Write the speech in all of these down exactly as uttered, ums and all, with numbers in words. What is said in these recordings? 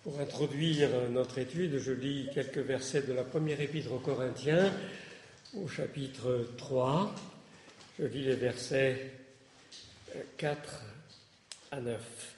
Pour introduire notre étude, je lis quelques versets de la première épître aux Corinthiens, au chapitre trois. Je lis les versets quatre à neuf.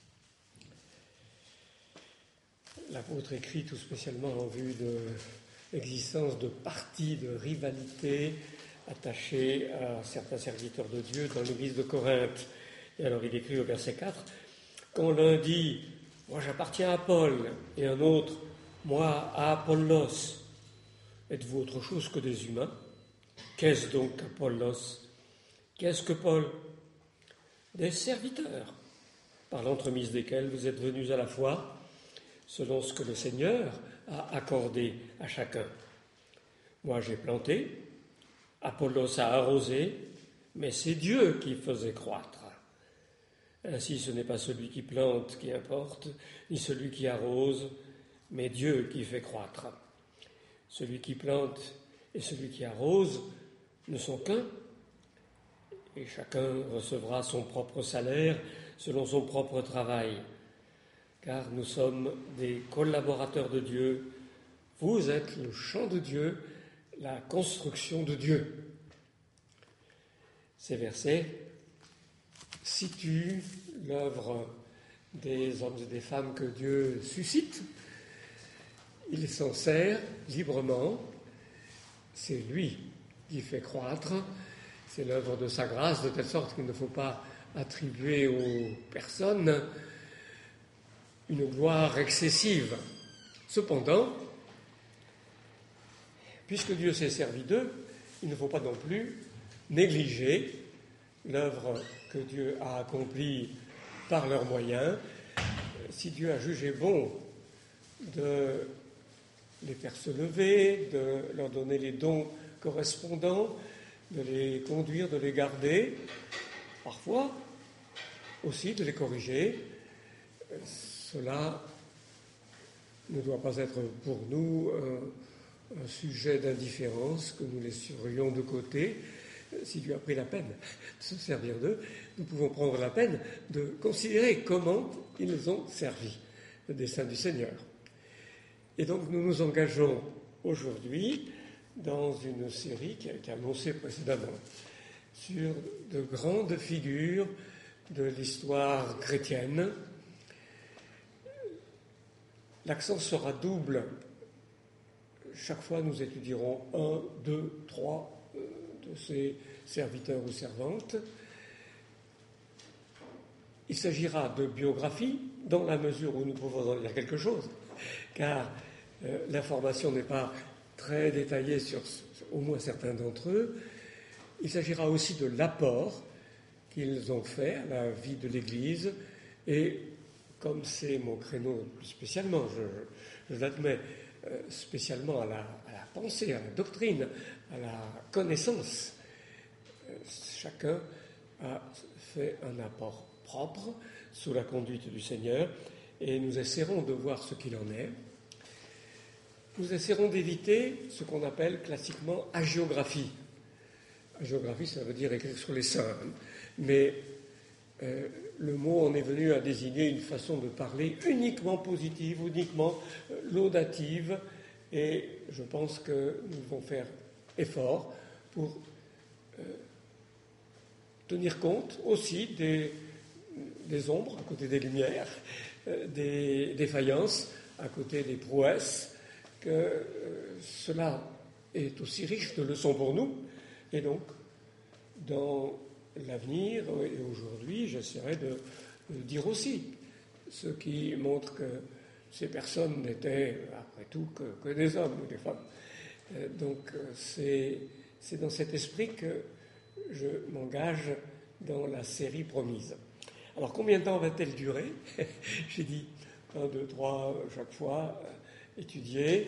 L'apôtre écrit tout spécialement en vue de l'existence de partis de rivalité attachés à certains serviteurs de Dieu dans l'église de Corinthe. Et alors il écrit au verset quatre, « Quand l'un dit « Moi j'appartiens à Paul » et un autre « Moi à Apollos », êtes-vous autre chose que des humains ? Qu'est-ce donc Apollos ? Qu'est-ce que Paul ? Des serviteurs, par l'entremise desquels vous êtes venus à la foi, selon ce que le Seigneur a accordé à chacun. Moi j'ai planté, Apollos a arrosé, mais c'est Dieu qui faisait croître. Ainsi ce n'est pas celui qui plante qui importe, ni celui qui arrose, mais Dieu qui fait croître. Celui qui plante et celui qui arrose ne sont qu'un, et chacun recevra son propre salaire selon son propre travail. Car nous sommes des collaborateurs de Dieu. Vous êtes le champ de Dieu, la construction de Dieu. Ces versets situent l'œuvre des hommes et des femmes que Dieu suscite. Il s'en sert librement. C'est lui qui fait croître. C'est l'œuvre de sa grâce, de telle sorte qu'il ne faut pas attribuer aux personnes une gloire excessive. Cependant, puisque Dieu s'est servi d'eux, il ne faut pas non plus négliger l'œuvre que Dieu a accomplie par leurs moyens. Si Dieu a jugé bon de les faire se lever, de leur donner les dons correspondants, de les conduire, de les garder, parfois aussi de les corriger, cela ne doit pas être pour nous un, un sujet d'indifférence que nous laisserions de côté. Si Dieu a pris la peine de se servir d'eux, nous pouvons prendre la peine de considérer comment ils ont servi le dessein du Seigneur. Et donc nous nous engageons aujourd'hui dans une série qui a été annoncée précédemment sur de grandes figures de l'histoire chrétienne. L'accent sera double. Chaque fois, nous étudierons un, deux, trois de ces serviteurs ou servantes. Il s'agira de biographie, dans la mesure où nous pouvons en dire quelque chose, car euh, l'information n'est pas très détaillée sur au moins certains d'entre eux. Il s'agira aussi de l'apport qu'ils ont fait à la vie de l'Église, et comme c'est mon créneau plus spécialement, je, je l'admets, euh, spécialement à la, à la pensée, à la doctrine, à la connaissance, euh, chacun a fait un apport propre sous la conduite du Seigneur, et nous essaierons de voir ce qu'il en est. Nous essaierons d'éviter ce qu'on appelle classiquement hagiographie. Hagiographie, ça veut dire écrire sur les saints, mais euh, le mot en est venu à désigner une façon de parler uniquement positive, uniquement euh, laudative, et je pense que nous devons faire effort pour euh, tenir compte aussi des, des ombres à côté des lumières, euh, des défaillances à côté des prouesses, que euh, cela est aussi riche de leçons pour nous, et donc dans l'avenir et aujourd'hui, j'essaierai de, de dire aussi ce qui montre que ces personnes n'étaient, après tout, que, que des hommes ou des femmes. Euh, donc, c'est, c'est dans cet esprit que je m'engage dans la série promise. Alors, combien de temps va-t-elle durer ? J'ai dit un, deux, trois, chaque fois, euh, étudier.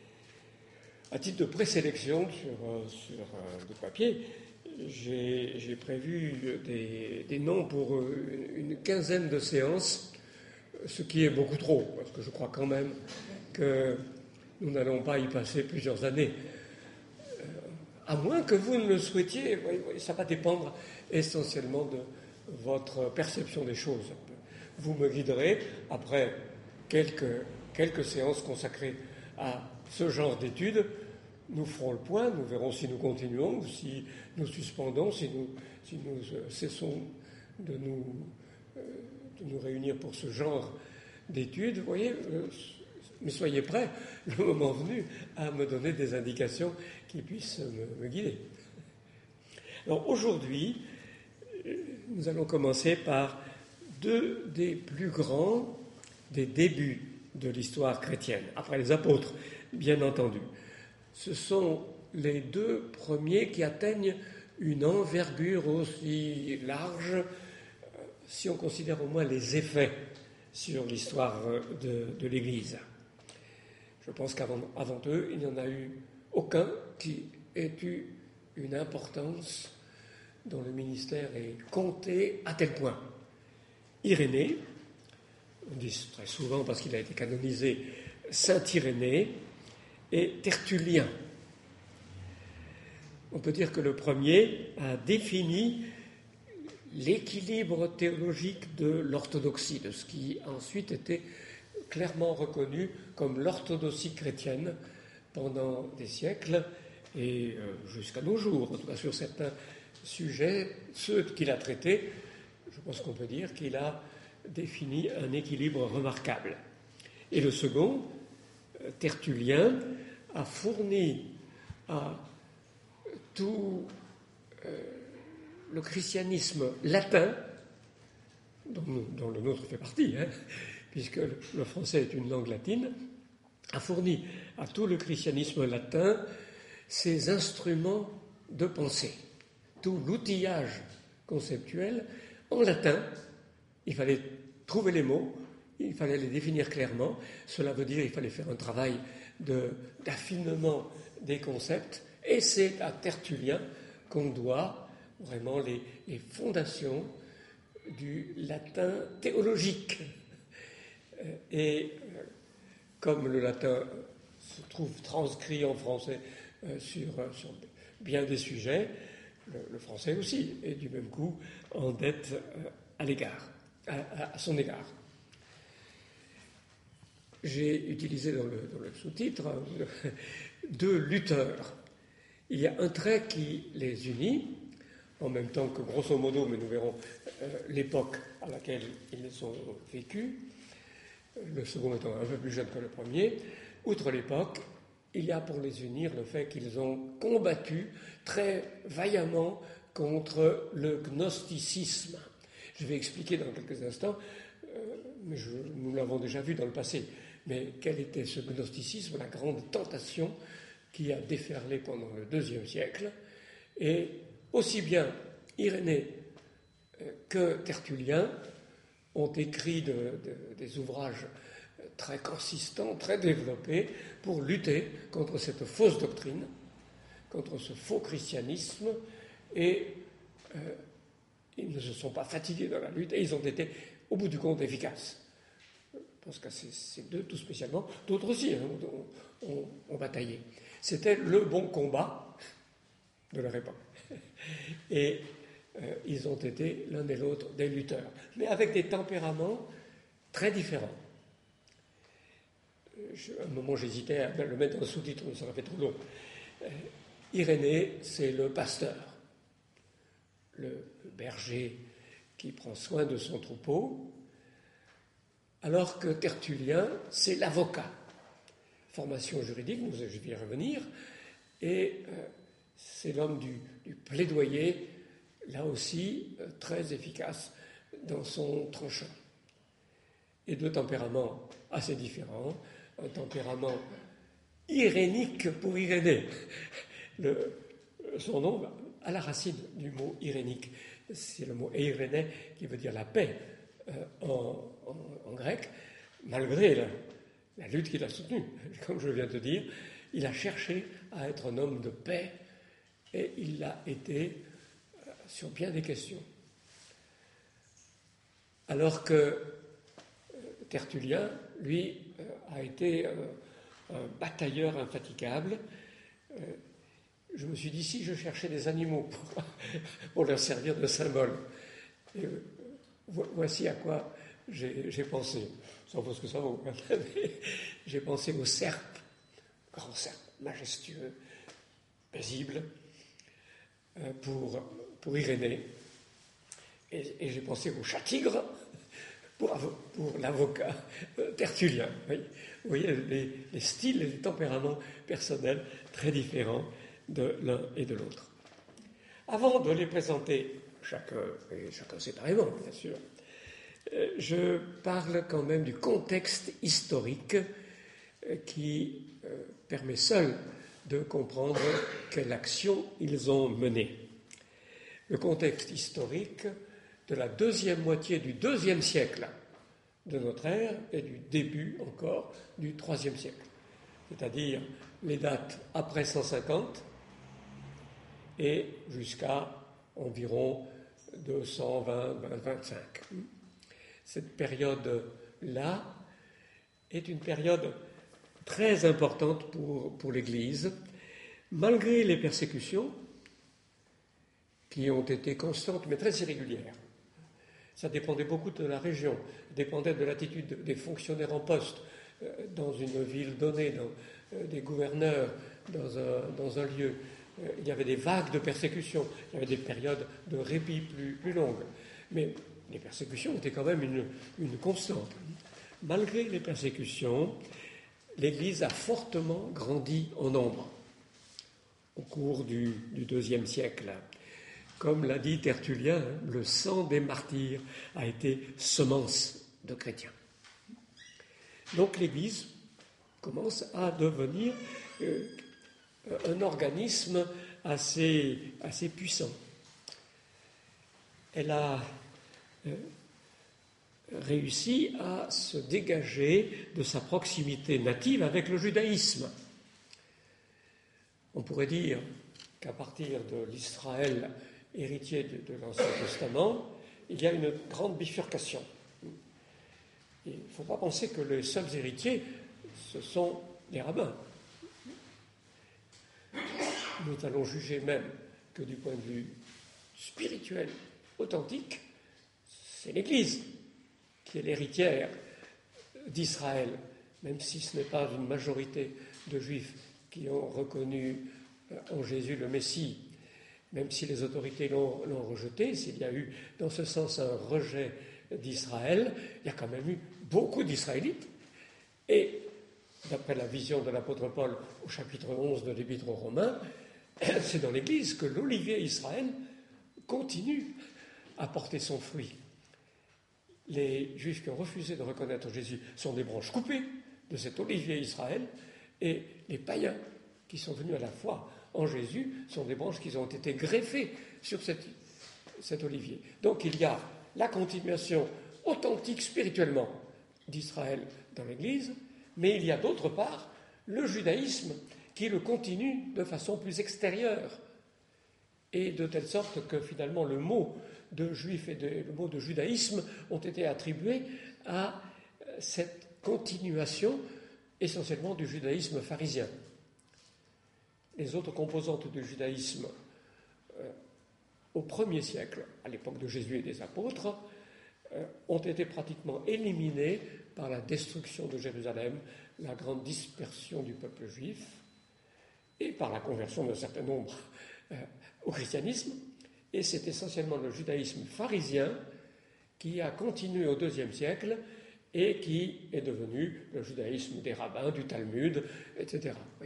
À titre de présélection sur, sur euh, de papier, J'ai, j'ai prévu des, des noms pour une quinzaine de séances, ce qui est beaucoup trop, parce que je crois quand même que nous n'allons pas y passer plusieurs années. Euh, à moins que vous ne le souhaitiez, ça va dépendre essentiellement de votre perception des choses. Vous me guiderez après quelques, quelques séances consacrées à ce genre d'études. Nous ferons le point, nous verrons si nous continuons ou si nous suspendons, si nous, si nous euh, cessons de nous, euh, de nous réunir pour ce genre d'études. Vous voyez, euh, mais soyez prêts, le moment venu, à me donner des indications qui puissent me, me guider. Alors aujourd'hui, nous allons commencer par deux des plus grands des débuts de l'histoire chrétienne, après les apôtres, bien entendu. Ce sont les deux premiers qui atteignent une envergure aussi large, si on considère au moins les effets sur l'histoire de, de l'Église. Je pense qu'avant avant eux, il n'y en a eu aucun qui ait eu une importance dont le ministère est compté à tel point. Irénée, on dit très souvent parce qu'il a été canonisé Saint Irénée, et Tertullien. On peut dire que le premier a défini l'équilibre théologique de l'orthodoxie, de ce qui ensuite était clairement reconnu comme l'orthodoxie chrétienne pendant des siècles et jusqu'à nos jours. En tout cas, sur certains sujets, ceux qu'il a traités, je pense qu'on peut dire qu'il a défini un équilibre remarquable. Et le second, Tertullien, a fourni à tout euh, le christianisme latin, dont, nous, dont le nôtre fait partie, hein, puisque le, le français est une langue latine, a fourni à tout le christianisme latin ses instruments de pensée, tout l'outillage conceptuel en latin. Il fallait trouver les mots, il fallait les définir clairement. Cela veut dire qu'il fallait faire un travail de, d'affinement des concepts. Et c'est à Tertullien qu'on doit vraiment les, les fondations du latin théologique. Et comme le latin se trouve transcrit en français sur, sur bien des sujets, le, le français aussi est du même coup en dette à l'égard, à, à son égard. J'ai utilisé dans le, dans le sous-titre hein, deux lutteurs. Il y a un trait qui les unit, en même temps que, grosso modo, mais nous verrons euh, l'époque à laquelle ils ont vécu, le second étant un peu plus jeune que le premier. Outre l'époque, il y a pour les unir le fait qu'ils ont combattu très vaillamment contre le gnosticisme. Je vais expliquer dans quelques instants, euh, mais je, nous l'avons déjà vu dans le passé, mais quel était ce gnosticisme, la grande tentation qui a déferlé pendant le deuxième siècle, et aussi bien Irénée que Tertullien ont écrit de, de, des ouvrages très consistants, très développés, pour lutter contre cette fausse doctrine, contre ce faux christianisme, et euh, ils ne se sont pas fatigués dans la lutte, et ils ont été, au bout du compte, efficaces. Je pense que ces deux tout spécialement, d'autres aussi hein, ont, ont, ont bataillé. C'était le bon combat de leur époque. Et euh, ils ont été l'un et l'autre des lutteurs, mais avec des tempéraments très différents. Je, à un moment, j'hésitais à le mettre dans le sous-titre, mais ça aurait fait trop long. Euh, Irénée, c'est le pasteur, le, le berger qui prend soin de son troupeau, alors que Tertullien, c'est l'avocat. Formation juridique, je vais y revenir, et euh, c'est l'homme du, du plaidoyer, là aussi euh, très efficace dans son tranchant. Et deux tempéraments assez différents, un tempérament irénique pour Irénée. Le, son nom, à la racine du mot irénique, c'est le mot eirénée qui veut dire la paix euh, en, en, en grec, malgré la, la lutte qu'il a soutenue. Comme je viens de dire, il a cherché à être un homme de paix et il l'a été euh, sur bien des questions. Alors que euh, Tertullien, lui, euh, a été euh, un batailleur infatigable. Euh, je me suis dit, si je cherchais des animaux pour, pour leur servir de symbole, et, euh, voici à quoi j'ai, j'ai pensé, ça vaut ce que ça vaut, j'ai pensé au Serpe, grand Serpe, majestueux, paisible, pour, pour Irénée. Et, et j'ai pensé au chat-tigre pour, pour l'avocat Tertullien. Vous voyez, les, les styles et les tempéraments personnels très différents de l'un et de l'autre. Avant de les présenter chacun, et chacun séparément, bien sûr, je parle quand même du contexte historique qui permet seul de comprendre quelle action ils ont menée. Le contexte historique de la deuxième moitié du deuxième siècle de notre ère et du début encore du troisième siècle, c'est-à-dire les dates après cent cinquante et jusqu'à environ deux cent vingt à vingt-cinq. Cette période-là est une période très importante pour, pour l'Église, malgré les persécutions qui ont été constantes mais très irrégulières. Ça dépendait beaucoup de la région, dépendait de l'attitude des fonctionnaires en poste euh, dans une ville donnée, dans euh, des gouverneurs, dans un, dans un lieu. Euh, il y avait des vagues de persécutions, il y avait des périodes de répit plus, plus longues. Mais les persécutions étaient quand même une, une constante. Malgré les persécutions, l'Église a fortement grandi en nombre au cours du, du deuxième siècle. Comme l'a dit Tertullien, le sang des martyrs a été semence de chrétiens. Donc l'Église commence à devenir euh, un organisme assez, assez puissant. Elle a euh, réussi à se dégager de sa proximité native avec le judaïsme. On pourrait dire qu'à partir de l'Israël héritier de, de l'Ancien Testament, il y a une grande bifurcation. Il ne faut pas penser que les seuls héritiers, ce sont les rabbins. Nous allons juger même que du point de vue spirituel, authentique, c'est l'Église qui est l'héritière d'Israël, même si ce n'est pas une majorité de Juifs qui ont reconnu en Jésus le Messie, même si les autorités l'ont, l'ont rejeté, s'il y a eu dans ce sens un rejet d'Israël, il y a quand même eu beaucoup d'Israélites. Et d'après la vision de l'apôtre Paul au chapitre onze de l'Épître aux Romains, c'est dans l'Église que l'olivier Israël continue à porter son fruit. Les Juifs qui ont refusé de reconnaître Jésus sont des branches coupées de cet olivier Israël, et les païens qui sont venus à la foi en Jésus sont des branches qui ont été greffées sur cette, cet olivier. Donc il y a la continuation authentique spirituellement d'Israël dans l'Église, mais il y a d'autre part le judaïsme qui le continue de façon plus extérieure, et de telle sorte que finalement le mot de juif et de, le mot de judaïsme ont été attribués à cette continuation essentiellement du judaïsme pharisien. Les autres composantes du judaïsme euh, au premier siècle, à l'époque de Jésus et des apôtres, euh, ont été pratiquement éliminées par la destruction de Jérusalem, la grande dispersion du peuple juif et par la conversion d'un certain nombre euh, au christianisme. Et c'est essentiellement le judaïsme pharisien qui a continué au deuxième siècle et qui est devenu le judaïsme des rabbins, du Talmud, et cetera. Voyez ?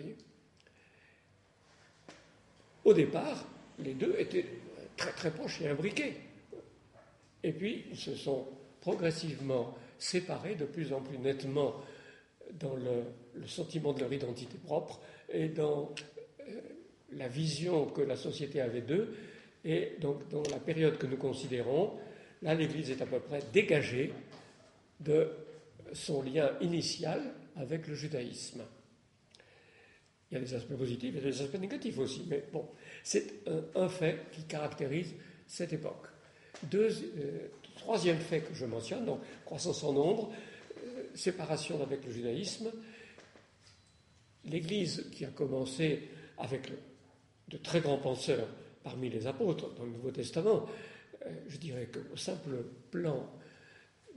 Au départ, les deux étaient très très proches et imbriqués. Et puis, ils se sont progressivement séparés de plus en plus nettement dans le, le sentiment de leur identité propre et dans euh, la vision que la société avait d'eux. Et donc, dans la période que nous considérons, là, l'Église est à peu près dégagée de son lien initial avec le judaïsme. Il y a des aspects positifs et des aspects négatifs aussi, mais bon, c'est un, un fait qui caractérise cette époque. Deux, euh, troisième fait que je mentionne, donc croissance en nombre, euh, séparation avec le judaïsme. L'Église qui a commencé avec le, de très grands penseurs parmi les apôtres dans le Nouveau Testament, euh, je dirais qu'au simple plan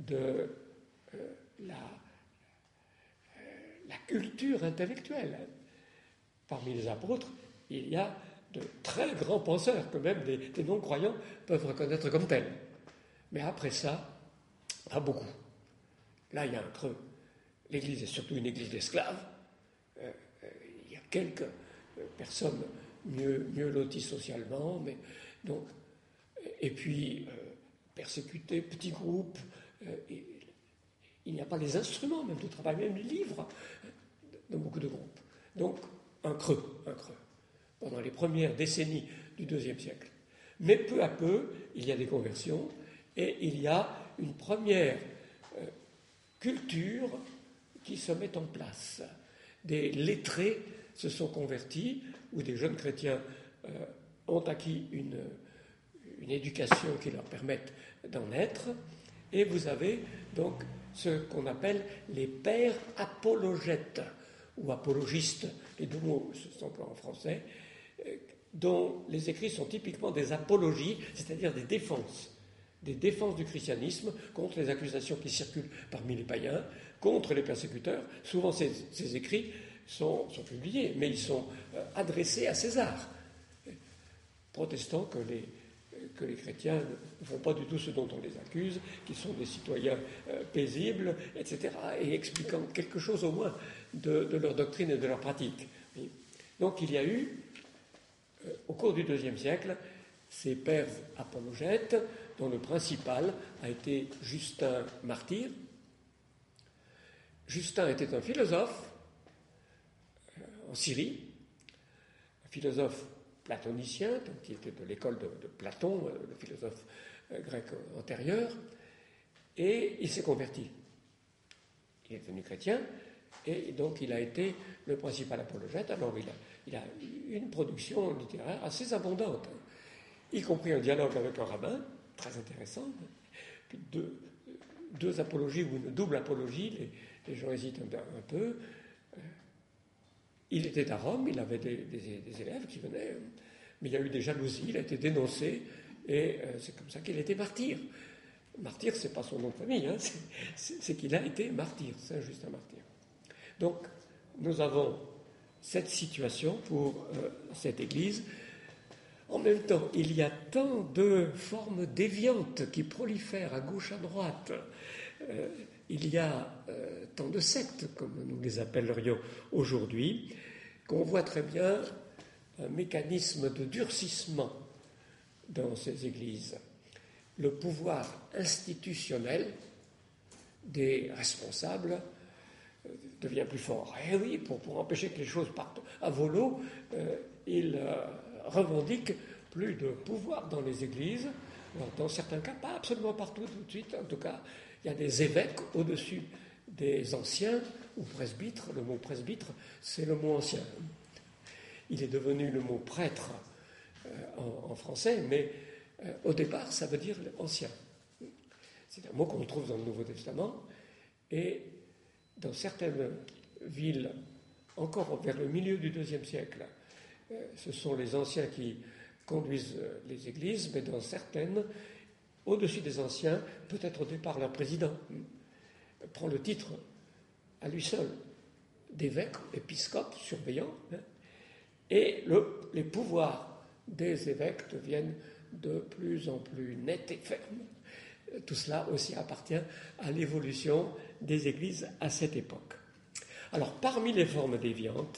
de euh, la, euh, la culture intellectuelle. Parmi les apôtres, il y a de très grands penseurs que même des, des non-croyants peuvent reconnaître comme tels. Mais après ça, pas beaucoup. Là, il y a un creux. L'Église est surtout une Église d'esclaves. Euh, euh, il y a quelques euh, personnes mieux, mieux loties socialement, mais donc, et puis euh, persécutées, petits groupes. Euh, et, il n'y a pas les instruments même de travail, même les livres dans beaucoup de groupes. Donc, un creux, un creux, pendant les premières décennies du deuxième siècle. Mais peu à peu, il y a des conversions et il y a une première euh, culture qui se met en place. Des lettrés se sont convertis, ou des jeunes chrétiens euh, ont acquis une, une éducation qui leur permette d'en être, et vous avez donc ce qu'on appelle les pères apologètes, ou apologistes, les deux mots se emploient en français, euh, dont les écrits sont typiquement des apologies, c'est-à-dire des défenses, des défenses du christianisme contre les accusations qui circulent parmi les païens, contre les persécuteurs. Souvent, ces, ces écrits sont, sont publiés, mais ils sont euh, adressés à César, protestant que les, que les chrétiens ne font pas du tout ce dont on les accuse, qu'ils sont des citoyens euh, paisibles, et cetera, et expliquant quelque chose au moins de, de leur doctrine et de leur pratique. Donc il y a eu, euh, au cours du deuxième siècle, ces pères apologètes, dont le principal a été Justin Martyr. Justin était un philosophe euh, en Syrie, un philosophe platonicien, donc qui était de l'école de, de Platon, euh, le philosophe euh, grec antérieur, et il s'est converti. Il est devenu chrétien, et donc il a été le principal apologète. Alors il a, il a une production littéraire assez abondante, y compris un dialogue avec un rabbin, très intéressant, puis deux, deux apologies ou une double apologie, les, les gens hésitent un, un peu. Il était à Rome, il avait des, des, des élèves qui venaient, mais il y a eu des jalousies, il a été dénoncé, et euh, c'est comme ça qu'il a été martyr. Martyr, c'est pas son nom de famille, hein, c'est, c'est, c'est qu'il a été martyr, Saint Justin Martyr. Donc, nous avons cette situation pour euh, cette Église. En même temps, il y a tant de formes déviantes qui prolifèrent à gauche, à droite. Euh, il y a euh, tant de sectes, comme nous les appellerions aujourd'hui, qu'on voit très bien un mécanisme de durcissement dans ces églises. Le pouvoir institutionnel des responsables euh, devient plus fort. Et oui, pour, pour empêcher que les choses partent à volo, euh, ils euh, revendiquent plus de pouvoir dans les églises. Alors, dans certains cas, pas absolument partout tout de suite, en tout cas, il y a des évêques au-dessus des anciens, ou presbytres. Le mot presbytre, c'est le mot ancien. Il est devenu le mot prêtre euh, en, en français, mais euh, au départ, ça veut dire ancien. C'est un mot qu'on trouve dans le Nouveau Testament, et dans certaines villes, encore vers le milieu du deuxième siècle, euh, ce sont les anciens qui conduisent les églises, mais dans certaines, au-dessus des anciens, peut-être au départ leur président prend le titre à lui seul d'évêque, épiscope, surveillant, hein, et le, les pouvoirs des évêques deviennent de plus en plus nets et fermes. Tout cela aussi appartient à l'évolution des églises à cette époque. Alors, parmi les formes déviantes,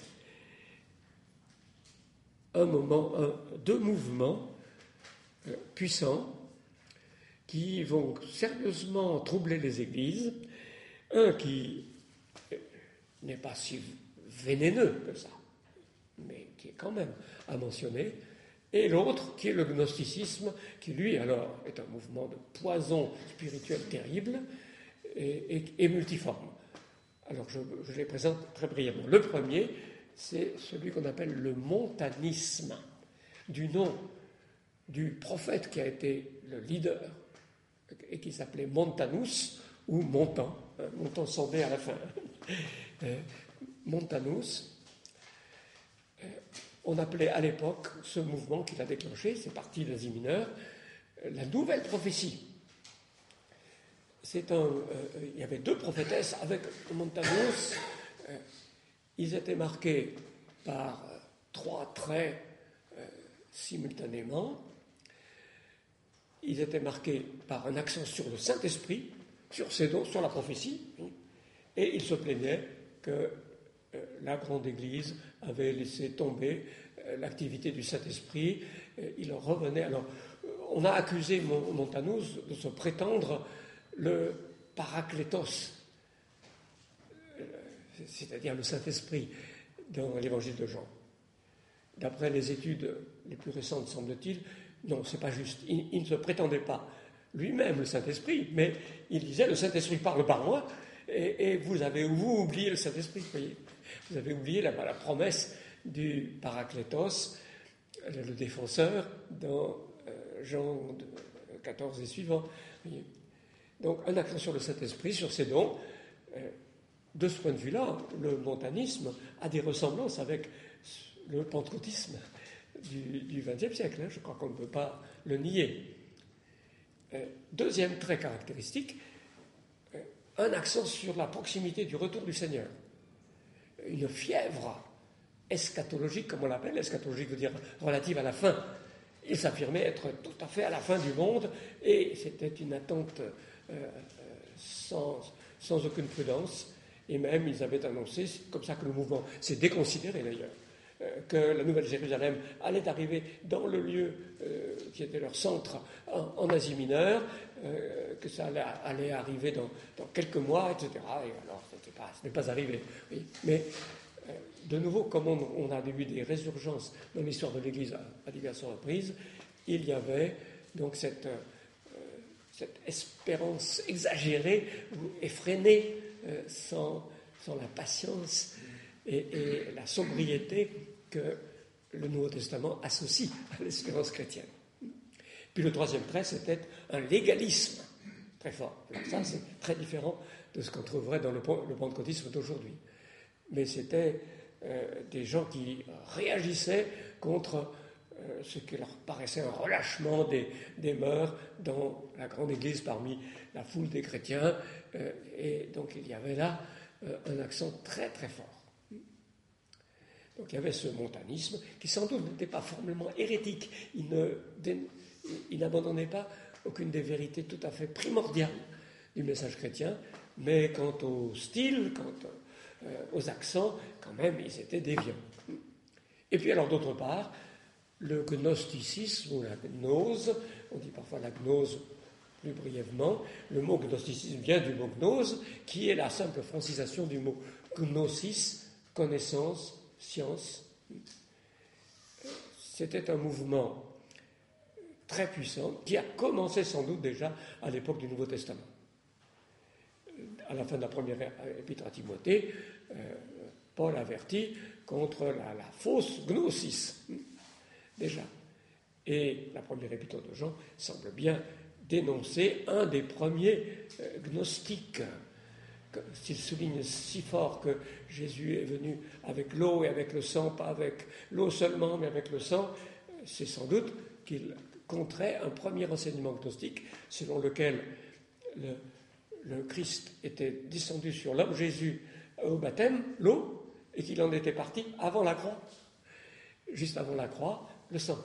un moment, un, deux mouvements euh, puissants qui vont sérieusement troubler les églises. Un qui n'est pas si vénéneux que ça, mais qui est quand même à mentionner, et l'autre qui est le gnosticisme, qui lui alors est un mouvement de poison spirituel terrible et, et, et multiforme. Alors je, je les présente très brièvement. Le premier, c'est celui qu'on appelle le montanisme, du nom du prophète qui a été le leader et qui s'appelait Montanus, ou Montan, hein, Montan sans D à la fin. euh, Montanus, euh, on appelait à l'époque ce mouvement qu'il a déclenché, c'est parti d'Asie mineure, euh, la nouvelle prophétie. c'est un, euh, il y avait deux prophétesses avec Montanus. Euh, ils étaient marqués par euh, trois traits euh, simultanément. Ils étaient marqués par un accent sur le Saint-Esprit, sur ses dons, sur la prophétie, et ils se plaignaient que euh, la grande Église avait laissé tomber euh, l'activité du Saint-Esprit. Euh, il en revenait. Alors, euh, on a accusé Montanus de se prétendre le Paraklétos, euh, c'est-à-dire le Saint-Esprit, dans l'Évangile de Jean. D'après les études les plus récentes, semble-t-il, non, c'est pas juste. Il, il ne se prétendait pas lui-même le Saint-Esprit, mais il disait le Saint-Esprit parle par moi, et, et vous avez vous oublié le Saint-Esprit, vous voyez. Vous avez oublié la, la promesse du Paraklétos, le, le défenseur, dans euh, Jean quatorze et suivant. Voyez. Donc un accent sur le Saint-Esprit, sur ses dons. Euh, de ce point de vue-là, le montanisme a des ressemblances avec le pentecôtisme du vingtième siècle. Hein, je crois qu'on ne peut pas le nier. Euh, deuxième trait caractéristique, euh, un accent sur la proximité du retour du Seigneur. Une fièvre eschatologique, comme on l'appelle. Eschatologique veut dire relative à la fin. Il s'affirmait être tout à fait à la fin du monde, et c'était une attente euh, sans, sans aucune prudence. Et même, ils avaient annoncé, c'est comme ça que le mouvement s'est déconsidéré d'ailleurs, que la Nouvelle Jérusalem allait arriver dans le lieu euh, qui était leur centre en, en Asie mineure, euh, que ça allait, allait arriver dans, dans quelques mois, et cetera. Et alors, pas, ce n'est pas arrivé. Oui. Mais, euh, de nouveau, comme on, on a eu des résurgences dans l'histoire de l'Église à, à diverses reprises, il y avait donc cette, euh, cette espérance exagérée ou effrénée, euh, sans, sans la patience et, et la sobriété que le Nouveau Testament associe à l'espérance chrétienne. Puis le troisième trait, c'était un légalisme très fort. Alors ça, c'est très différent de ce qu'on trouverait dans le, le pentecôtisme d'aujourd'hui. Mais c'était euh, des gens qui réagissaient contre euh, ce qui leur paraissait un relâchement des, des mœurs dans la grande Église parmi la foule des chrétiens. Euh, et donc il y avait là euh, un accent très très fort. Donc il y avait ce montanisme qui sans doute n'était pas formellement hérétique. Il, ne, il n'abandonnait pas aucune des vérités tout à fait primordiales du message chrétien, mais quant au style, quant euh, aux accents, quand même, ils étaient déviants. Et puis alors d'autre part, le gnosticisme ou la gnose, on dit parfois la gnose plus brièvement, le mot gnosticisme vient du mot gnose, qui est la simple francisation du mot gnosis, connaissance, science. C'était un mouvement très puissant qui a commencé sans doute déjà à l'époque du Nouveau Testament. À la fin de la première épître à Timothée, euh, Paul avertit contre la, la fausse gnosis, déjà. Et la première épître de Jean semble bien dénoncer un des premiers euh, gnostiques. S'il souligne si fort que Jésus est venu avec l'eau et avec le sang, pas avec l'eau seulement, mais avec le sang, c'est sans doute qu'il contrait un premier enseignement gnostique selon lequel le, le Christ était descendu sur l'homme Jésus au baptême, l'eau, et qu'il en était parti avant la croix. Juste avant la croix, le sang.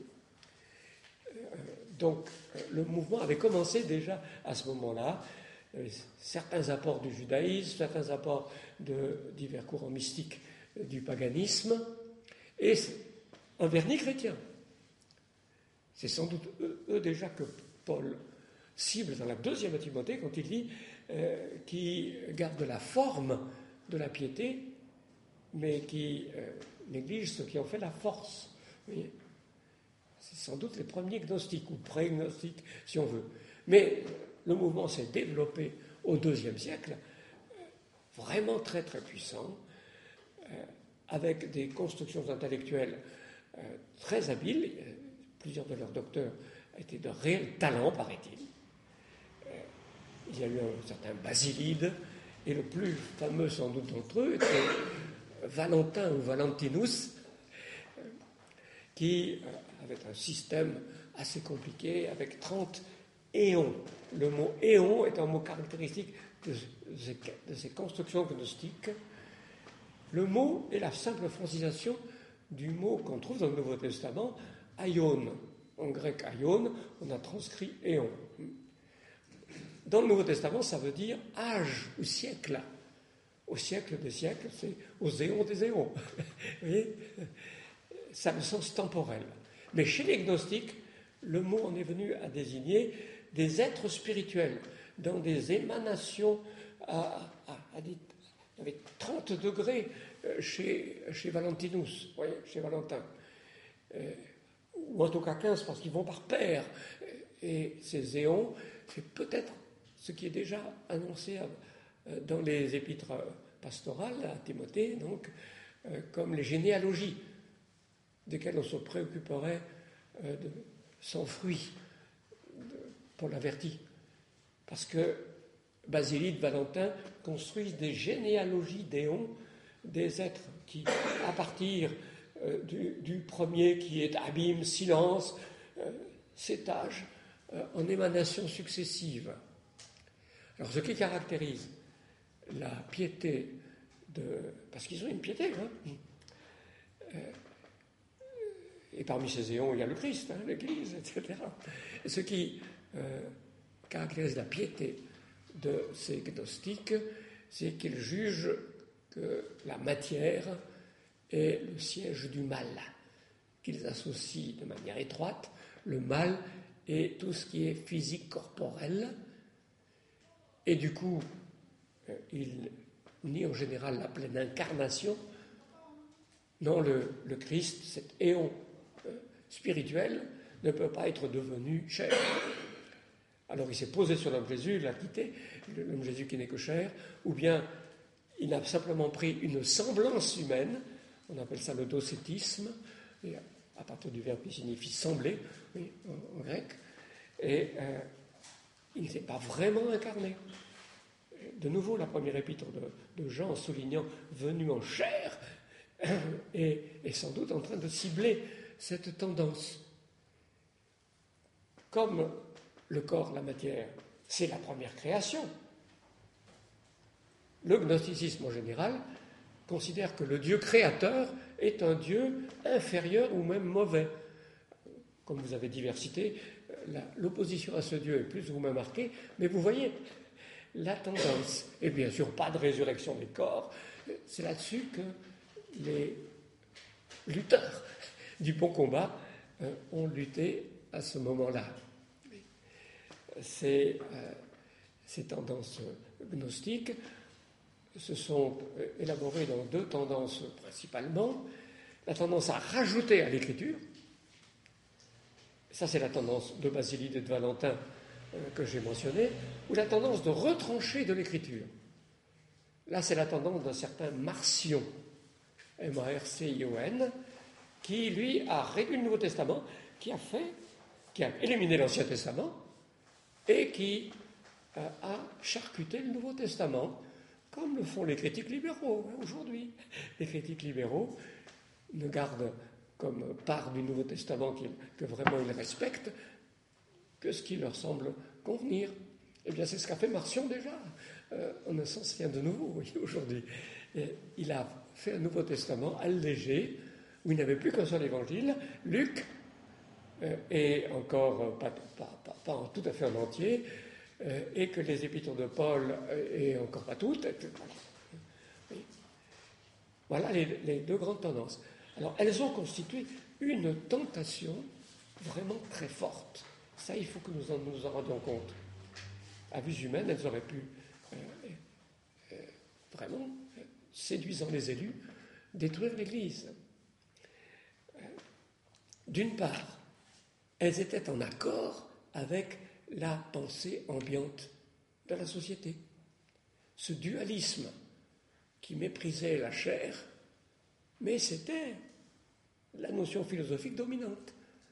Donc, le mouvement avait commencé déjà à ce moment-là. Certains apports du judaïsme, certains apports de divers courants mystiques du paganisme, et un vernis chrétien. C'est sans doute eux, eux déjà que Paul cible dans la deuxième à Timothée quand il dit euh, qui garde la forme de la piété, mais qui euh, néglige ce qui en fait la force. Vous voyez ? C'est sans doute les premiers gnostiques, ou pré-gnostiques, si on veut. Mais le mouvement s'est développé au deuxième siècle, vraiment très très puissant, euh, avec des constructions intellectuelles euh, très habiles. Plusieurs de leurs docteurs étaient de réels talents, paraît-il. Euh, il y a eu un certain Basilide, et le plus fameux sans doute d'entre eux était Valentin ou Valentinus, qui avait un système assez compliqué, avec trente éon. Le mot éon est un mot caractéristique de ces, de ces constructions gnostiques. Le mot est la simple francisation du mot qu'on trouve dans le Nouveau Testament, aion. En grec, aion, on a transcrit éon. Dans le Nouveau Testament, ça veut dire âge ou siècle. Au siècle des siècles, c'est aux éons des éons. Vous voyez ? Ça a le sens temporel. Mais chez les gnostiques, le mot en est venu à désigner des êtres spirituels dans des émanations à, à, à des, avec trente degrés chez, chez Valentinus, vous voyez, chez Valentin. Euh, ou en tout cas quinze, parce qu'ils vont par paire. Et ces éons, c'est peut-être ce qui est déjà annoncé dans les épîtres pastorales à Timothée, donc, euh, comme les généalogies, desquelles on se préoccuperait euh, de, sans fruit de, pour l'averti. Parce que Basilide, Valentin construisent des généalogies d'éons, des êtres qui, à partir euh, du, du premier qui est abîme, silence, euh, s'étagent euh, en émanations successives. Alors, ce qui caractérise la piété de... Parce qu'ils ont une piété, hein. Euh, et parmi ces éons, il y a le Christ, hein, l'Église, et cetera. Et ce qui euh, caractérise la piété de ces gnostiques, c'est qu'ils jugent que la matière est le siège du mal, qu'ils associent de manière étroite le mal et tout ce qui est physique, corporel. Et du coup, euh, ils nient en général la pleine incarnation. Non, le, le Christ, cet éon euh, spirituel, ne peut pas être devenu chair. Alors il s'est posé sur l'homme Jésus, il l'a quitté, l'homme Jésus qui n'est que chair, ou bien il a simplement pris une semblance humaine, on appelle ça le docétisme, et à partir du verbe qui signifie sembler, oui, en, en grec, et euh, il ne s'est pas vraiment incarné. De nouveau, la première épître de, de Jean, soulignant « venu en chair », est, est sans doute en train de cibler cette tendance. Comme le corps, la matière, c'est la première création, le gnosticisme en général considère que le Dieu créateur est un Dieu inférieur ou même mauvais. Comme vous avez diversité, la, l'opposition à ce Dieu est plus ou moins marquée, mais vous voyez la tendance. Et bien sûr, pas de résurrection des corps. C'est là-dessus que les lutteurs du bon combat euh, ont lutté à ce moment-là. Ces, euh, ces tendances gnostiques se sont élaborées dans deux tendances principalement. La tendance à rajouter à l'écriture, ça c'est la tendance de Basilide et de Valentin euh, que j'ai mentionnée, ou la tendance de retrancher de l'écriture. Là c'est la tendance d'un certain Marcion, M A R C I O N, qui lui a réduit le Nouveau Testament, qui a fait, qui a éliminé l'Ancien Testament, et qui euh, a charcuté le Nouveau Testament, comme le font les critiques libéraux hein, aujourd'hui. Les critiques libéraux ne gardent comme part du Nouveau Testament que vraiment ils respectent que ce qui leur semble convenir. Eh bien, c'est ce qu'a fait Marcion déjà. Euh, en un sens, rien de nouveau oui, aujourd'hui. Et il a fait un Nouveau Testament allégé, où il n'avait plus qu'un seul évangile, Luc, euh, et encore euh, pas, pas, pas, pas en tout à fait en entier, euh, et que les épîtres de Paul, euh, et encore pas toutes. Et, voilà, oui. Voilà les, les deux grandes tendances. Alors, elles ont constitué une tentation vraiment très forte. Ça, il faut que nous en, nous en rendions compte. À vue humaine, elles auraient pu, euh, euh, vraiment, euh, séduisant les élus, détruire l'Église. Euh, d'une part, elles étaient en accord avec la pensée ambiante de la société. Ce dualisme qui méprisait la chair, mais c'était la notion philosophique dominante.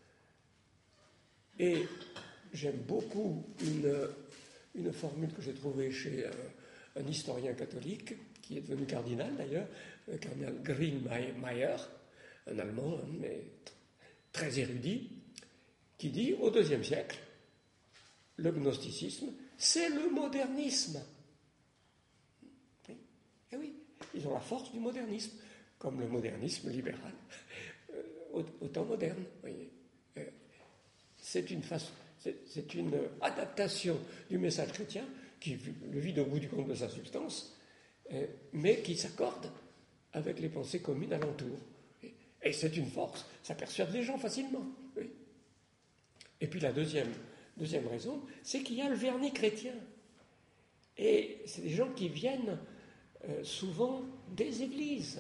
Et j'aime beaucoup une, une formule que j'ai trouvée chez un, un historien catholique, qui est devenu cardinal d'ailleurs, le cardinal Greenmeyer, un Allemand, mais très érudit, qui dit, au deuxième siècle, le gnosticisme, c'est le modernisme. Oui. Et oui, ils ont la force du modernisme, comme le modernisme libéral euh, au, au temps moderne. Voyez. Euh, c'est une façon, c'est, c'est une adaptation du message chrétien qui le vide au bout du compte de sa substance, euh, mais qui s'accorde avec les pensées communes alentour. Et, et c'est une force, ça persuade les gens facilement. Oui. Et puis la deuxième, deuxième raison, c'est qu'il y a le vernis chrétien. Et c'est des gens qui viennent euh, souvent des églises.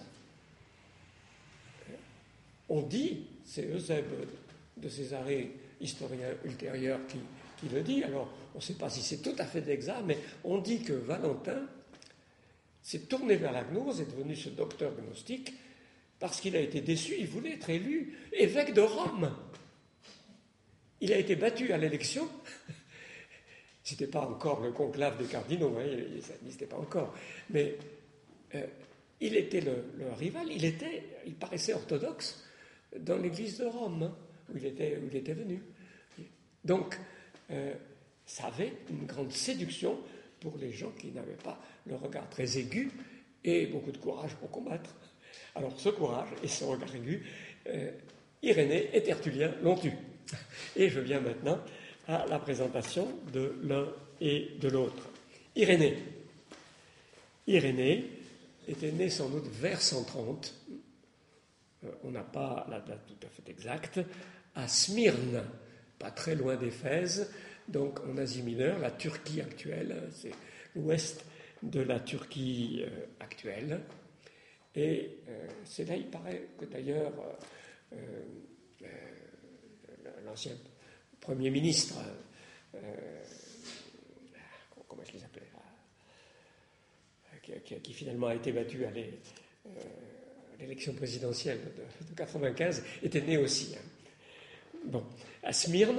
On dit, c'est Eusèbe de Césarée, historien ultérieur, qui, qui le dit, alors on ne sait pas si c'est tout à fait exact, mais on dit que Valentin s'est tourné vers la gnose, est devenu ce docteur gnostique, parce qu'il a été déçu, il voulait être élu évêque de Rome. Il a été battu à l'élection. Ce n'était pas encore le conclave des cardinaux, hein, ça n'existait pas encore. Mais euh, il était le, le rival, il, était, il paraissait orthodoxe dans l'église de Rome, hein, où, il était, où il était venu. Donc, euh, ça avait une grande séduction pour les gens qui n'avaient pas le regard très aigu et beaucoup de courage pour combattre. Alors, ce courage et ce regard aigu, euh, Irénée et Tertullien l'ont eu. Et je viens maintenant à la présentation de l'un et de l'autre. Irénée. Irénée était né sans doute vers cent trente, euh, on n'a pas la date tout à fait exacte, à Smyrne, pas très loin d'Éphèse, donc en Asie mineure, la Turquie actuelle, c'est l'ouest de la Turquie euh, actuelle. Et euh, c'est là, il paraît que d'ailleurs, euh, euh, l'ancien Premier ministre, euh, comment est-ce qu'il s'appelait, qui, qui, qui finalement a été battu à les, euh, l'élection présidentielle de, de quatre-vingt-quinze, était né aussi. Hein. Bon, à Smyrne.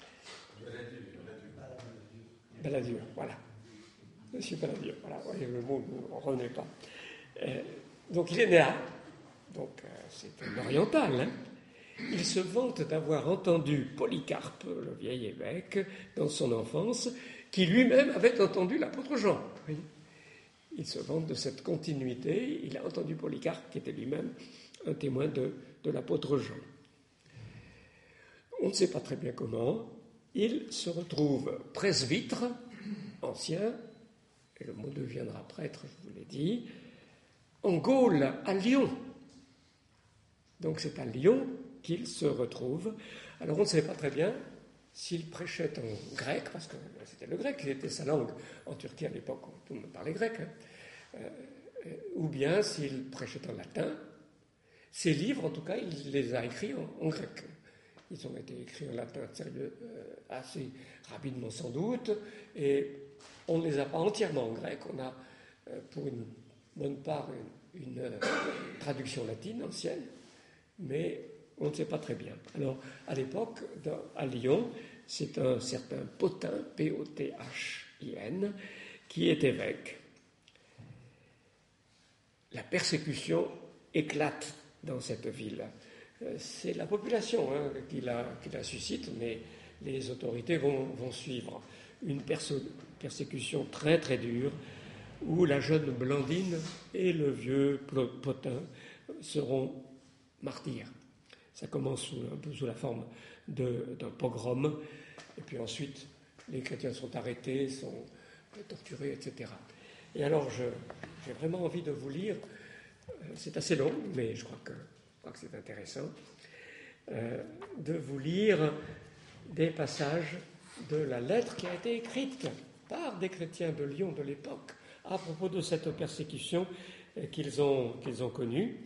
Balladur, voilà. Monsieur Balladur, voilà, voyez, le mot ne revenait pas. Euh, donc il est né là, donc euh, c'est un oriental, hein. Il se vante d'avoir entendu Polycarpe, le vieil évêque, dans son enfance, qui lui-même avait entendu l'apôtre Jean. Oui. Il se vante de cette continuité. Il a entendu Polycarpe, qui était lui-même un témoin de, de l'apôtre Jean. On ne sait pas très bien comment. Il se retrouve presbytre, ancien, et le mot deviendra prêtre, je vous l'ai dit, en Gaule, à Lyon. Donc c'est à Lyon qu'il se retrouve. Alors on ne sait pas très bien s'il prêchait en grec, parce que c'était le grec qui était sa langue en Turquie à l'époque où tout le monde parlait grec, hein, euh, ou bien s'il prêchait en latin. Ses livres, en tout cas, il les a écrits en, en grec. Ils ont été écrits en latin sérieux, euh, assez rapidement sans doute, et on ne les a pas entièrement en grec. On a, euh, pour une bonne part, une, une euh, traduction latine ancienne, mais on ne sait pas très bien. Alors, à l'époque, dans, à Lyon, c'est un certain Pothin, P O T H I N, qui est évêque. La persécution éclate dans cette ville. C'est la population hein, qui, la, qui la suscite, mais les autorités vont, vont suivre. Une perso- persécution très très dure, où la jeune Blandine et le vieux Pothin seront martyrs. Ça commence sous, un peu sous la forme de, d'un pogrom, et puis ensuite les chrétiens sont arrêtés, sont torturés, et cetera. Et alors je, j'ai vraiment envie de vous lire, c'est assez long, mais je crois que, je crois que c'est intéressant, euh, de vous lire des passages de la lettre qui a été écrite par des chrétiens de Lyon de l'époque à propos de cette persécution qu'ils ont, qu'ils ont connue.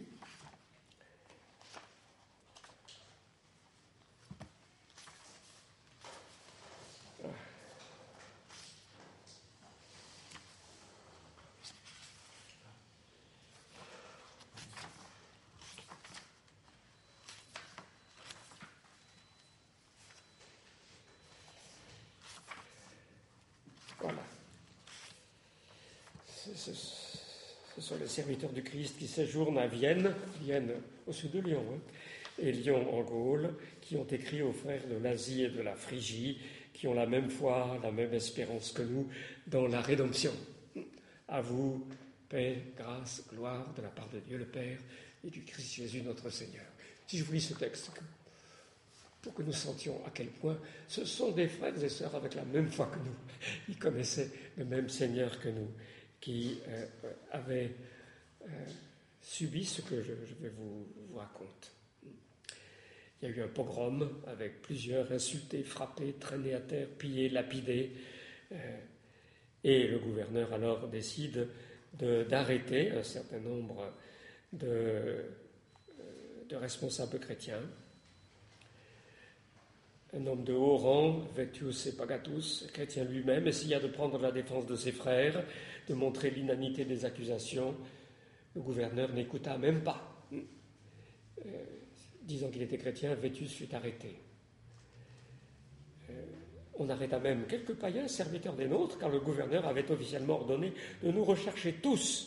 Voilà. Ce, ce sont les serviteurs du Christ qui séjournent à Vienne, Vienne au sud de Lyon, hein, et Lyon en Gaule, qui ont écrit aux frères de l'Asie et de la Phrygie, qui qui ont la même foi, la même espérance que nous dans la rédemption. À vous, paix, grâce, gloire de la part de Dieu le Père et du Christ Jésus notre Seigneur. Si je vous lis ce texte, pour que nous sentions à quel point ce sont des frères et sœurs avec la même foi que nous. Ils connaissaient le même Seigneur que nous, qui euh, avaient euh, subi ce que je, je vais vous, vous raconter. Il y a eu un pogrom avec plusieurs insultés, frappés, traînés à terre, pillés, lapidés. Euh, et le gouverneur alors décide de, d'arrêter un certain nombre de, de responsables chrétiens. Un homme de haut rang, Vettius Epagatus, chrétien lui-même, essaya de prendre la défense de ses frères, de montrer l'inanité des accusations. Le gouverneur n'écouta même pas. Euh, disant qu'il était chrétien, Vettius fut arrêté. Euh, on arrêta même quelques païens, serviteurs des nôtres, car le gouverneur avait officiellement ordonné de nous rechercher tous.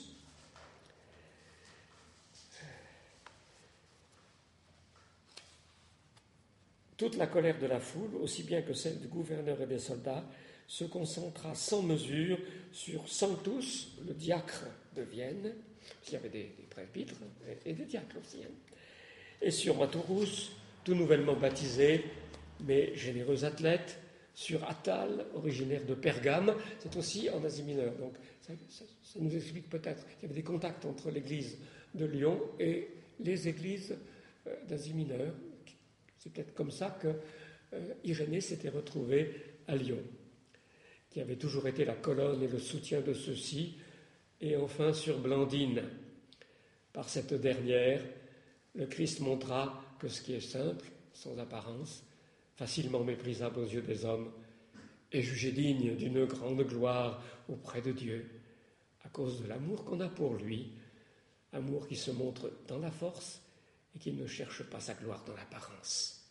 Toute la colère de la foule, aussi bien que celle du gouverneur et des soldats, se concentra sans mesure sur Sanctus, le diacre de Vienne, il y avait des, des presbytres et, et des diacres aussi, hein, et sur Maturus, tout nouvellement baptisé, mais généreux athlète, sur Attal, originaire de Pergame, c'est aussi en Asie mineure. Donc ça, ça, ça nous explique peut-être qu'il y avait des contacts entre l'église de Lyon et les églises euh, d'Asie mineure. C'est peut-être comme ça que euh, Irénée s'était retrouvé à Lyon, qui avait toujours été la colonne et le soutien de ceux-ci, et enfin sur Blandine. Par cette dernière, le Christ montra que ce qui est simple, sans apparence, facilement méprisable aux yeux des hommes, est jugé digne d'une grande gloire auprès de Dieu, à cause de l'amour qu'on a pour lui, amour qui se montre dans la force et qui ne cherche pas sa gloire dans l'apparence.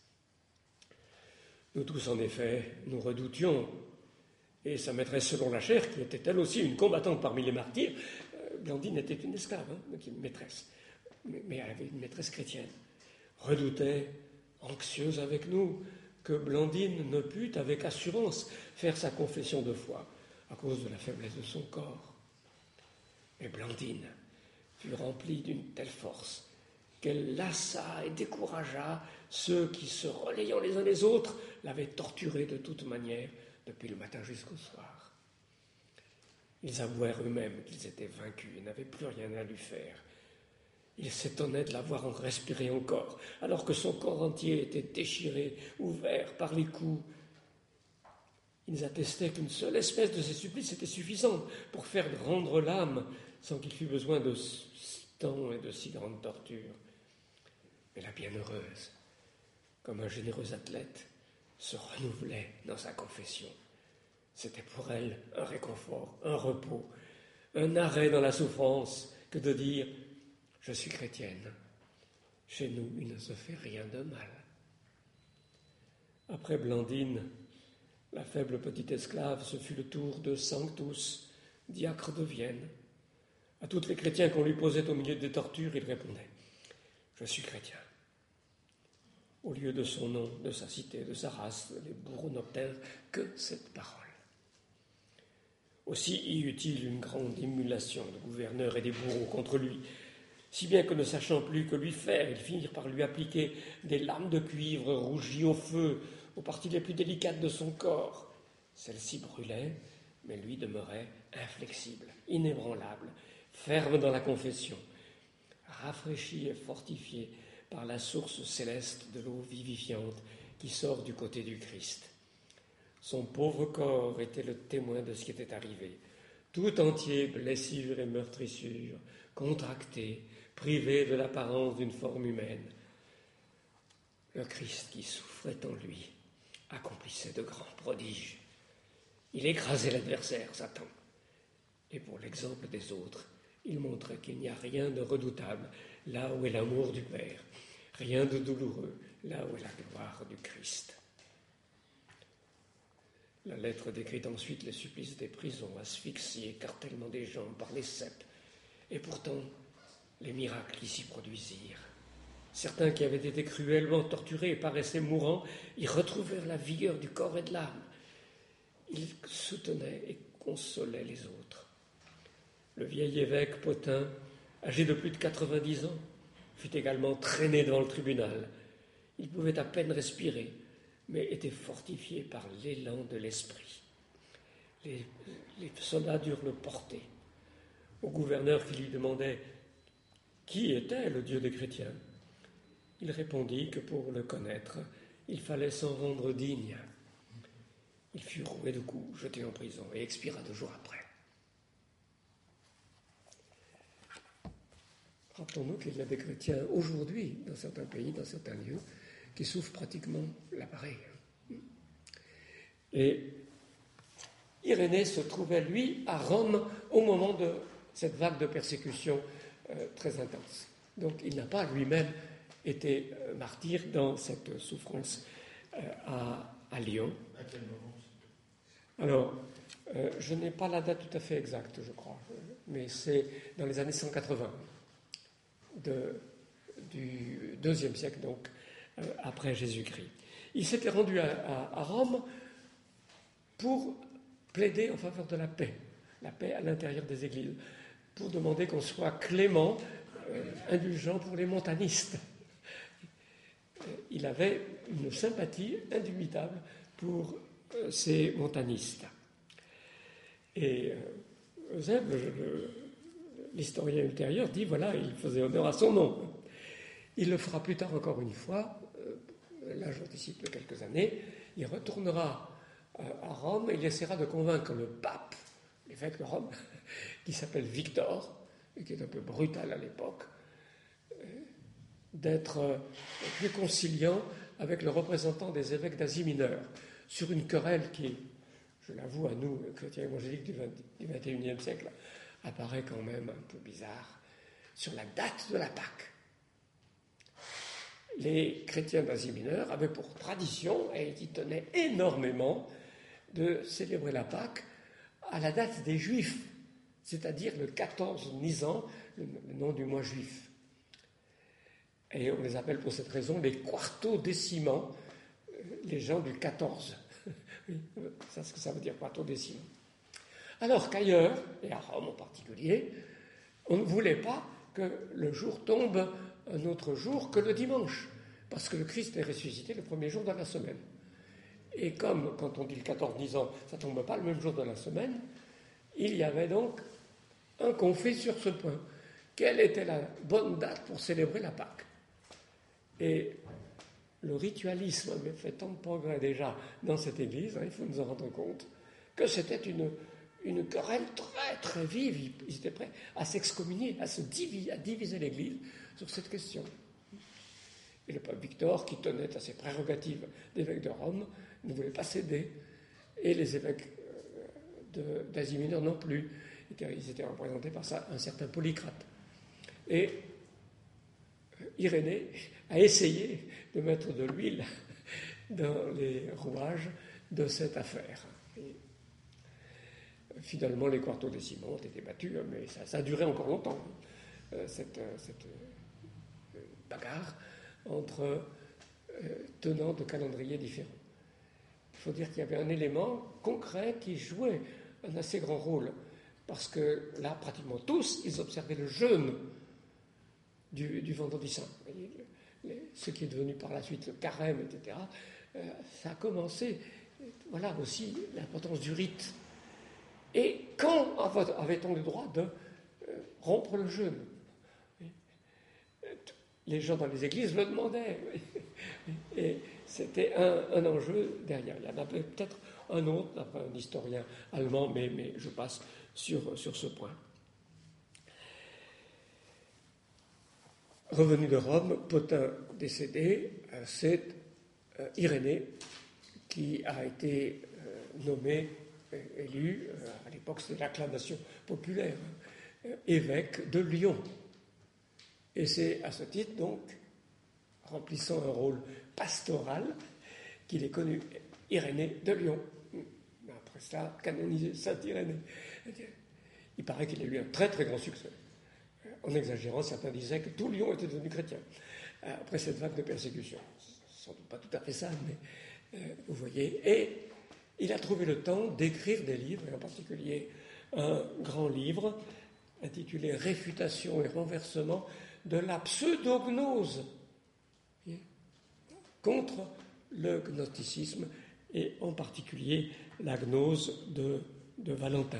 Nous tous, en effet, nous redoutions, et sa maîtresse selon la chair, qui était elle aussi une combattante parmi les martyrs, euh, Blandine était une esclave, hein, une maîtresse, mais, mais elle avait une maîtresse chrétienne, redoutait, anxieuse avec nous, que Blandine ne pût avec assurance faire sa confession de foi à cause de la faiblesse de son corps. Mais Blandine fut remplie d'une telle force qu'elle lassa et découragea ceux qui, se relayant les uns les autres, l'avaient torturée de toute manière depuis le matin jusqu'au soir. Ils avouèrent eux-mêmes qu'ils étaient vaincus et n'avaient plus rien à lui faire. Ils s'étonnaient de la voir en respirer encore, alors que son corps entier était déchiré, ouvert par les coups. Ils attestaient qu'une seule espèce de ces supplices était suffisante pour faire rendre l'âme, sans qu'il fût besoin de si temps et de si grandes tortures. Mais la bienheureuse, comme un généreux athlète, se renouvelait dans sa confession. C'était pour elle un réconfort, un repos, un arrêt dans la souffrance que de dire « Je suis chrétienne, chez nous il ne se fait rien de mal ». Après Blandine, la faible petite esclave, ce fut le tour de Sanctus, diacre de Vienne. À tous les chrétiens qu'on lui posait au milieu des tortures, il répondait « Je suis chrétien ». Au lieu de son nom, de sa cité, de sa race, les bourreaux n'obtinrent que cette parole. Aussi y eut-il une grande émulation de gouverneurs et des bourreaux contre lui, si bien que ne sachant plus que lui faire, ils finirent par lui appliquer des lames de cuivre rougies au feu, aux parties les plus délicates de son corps. Celles-ci brûlaient, mais lui demeurait inflexible, inébranlable, ferme dans la confession, rafraîchi et fortifié par la source céleste de l'eau vivifiante qui sort du côté du Christ. Son pauvre corps était le témoin de ce qui était arrivé, tout entier blessure et meurtrissure, contracté, privé de l'apparence d'une forme humaine. Le Christ qui souffrait en lui accomplissait de grands prodiges. Il écrasait l'adversaire, Satan. Et pour l'exemple des autres, il montrait qu'il n'y a rien de redoutable là où est l'amour du Père, rien de douloureux là où est la gloire du Christ. La lettre décrit ensuite les supplices des prisons, asphyxie, écartèlement des jambes par les ceps, et pourtant les miracles qui s'y produisirent. Certains qui avaient été cruellement torturés et paraissaient mourants y retrouvèrent la vigueur du corps et de l'âme. il soutenait et consolait les autres. Le vieil évêque Pothin, âgé de plus de quatre-vingt-dix ans, fut également traîné devant le tribunal. Il pouvait à peine respirer, mais était fortifié par l'élan de l'esprit. Les, les soldats durent le porter. Au gouverneur qui lui demandait qui était le Dieu des chrétiens, il répondit que pour le connaître, il fallait s'en rendre digne. Il fut roué de coups, jeté en prison et expira deux jours après. Rappelons-nous qu'il y a des chrétiens aujourd'hui, dans certains pays, dans certains lieux, qui souffrent pratiquement l'appareil. Et Irénée se trouvait, lui, à Rome au moment de cette vague de persécution euh, très intense. Donc il n'a pas lui-même été euh, martyr dans cette souffrance euh, à, à Lyon. À quel moment? Alors, euh, je n'ai pas la date tout à fait exacte, je crois, mais c'est dans les années cent quatre-vingts de, du deuxième siècle, donc, euh, après Jésus-Christ. Il s'était rendu à, à, à Rome pour plaider en faveur de la paix, la paix à l'intérieur des églises, pour demander qu'on soit clément, euh, indulgent pour les montanistes. Il avait une sympathie indubitable pour euh, ces montanistes. Et euh, Eusèbe, l'historien ultérieur, dit voilà, il faisait honneur à son nom. Il le fera plus tard encore une fois, euh, là j'anticipe de quelques années, il retournera à Rome, il essaiera de convaincre le pape, l'évêque de Rome, qui s'appelle Victor, et qui est un peu brutal à l'époque, d'être plus conciliant avec le représentant des évêques d'Asie mineure, sur une querelle qui, je l'avoue à nous, chrétiens évangéliques du vingt et unième siècle, apparaît quand même un peu bizarre, sur la date de la Pâque. Les chrétiens d'Asie mineure avaient pour tradition, et ils y tenaient énormément, de célébrer la Pâque à la date des Juifs, c'est-à-dire le quatorze Nisan, le, le nom du mois juif. Et on les appelle pour cette raison les quartodécimants, les gens du quatorze. Oui, c'est ce que ça veut dire, quartodécimants. Alors qu'ailleurs, et à Rome en particulier, on ne voulait pas que le jour tombe un autre jour que le dimanche, parce que le Christ est ressuscité le premier jour de la semaine. Et comme, quand on dit le quatorze Nisan, ça ne tombe pas le même jour de la semaine, il y avait donc un conflit sur ce point. Quelle était la bonne date pour célébrer la Pâque? Et le ritualisme avait fait tant de progrès déjà dans cette église, hein, il faut nous en rendre compte, que c'était une, une querelle très très vive. Ils étaient prêts à s'excommunier, à se diviser, à diviser l'église sur cette question. Et le pape Victor, qui tenait à ses prérogatives d'évêque de Rome, ne voulait pas céder. Et les évêques d'Asie mineure non plus. Ils étaient représentés par ça, un certain Polycrate. Et Irénée a essayé de mettre de l'huile dans les rouages de cette affaire. Et finalement, les quartodécimants ont été battus, mais ça, ça a duré encore longtemps, cette, cette bagarre entre euh, tenants de calendriers différents. Il faut dire qu'il y avait un élément concret qui jouait un assez grand rôle, parce que là, pratiquement tous, ils observaient le jeûne du, du vendredi saint. Les, les, ce qui est devenu par la suite le carême, et cetera. Euh, ça a commencé, voilà aussi l'importance du rite. Et quand avait-on le droit de euh, rompre le jeûne? Les gens dans les églises le demandaient. Et c'était un, un enjeu derrière. Il y en avait peut-être un autre, un historien allemand, mais, mais je passe sur, sur ce point. Revenu de Rome, Pothin décédé, c'est euh, Irénée qui a été euh, nommé, euh, élu, euh, à l'époque c'était l'acclamation populaire, euh, évêque de Lyon. Et c'est à ce titre, donc, remplissant un rôle pastoral, qu'il est connu Irénée de Lyon. Après ça, canonisé Saint Irénée. Il paraît qu'il a eu un très très grand succès. En exagérant, certains disaient que tout Lyon était devenu chrétien après cette vague de persécution. Sans doute pas tout à fait ça, mais euh, vous voyez. Et il a trouvé le temps d'écrire des livres, et en particulier un grand livre intitulé « Réfutation et renversement de la pseudognose » contre le gnosticisme, et en particulier la gnose de, de Valentin.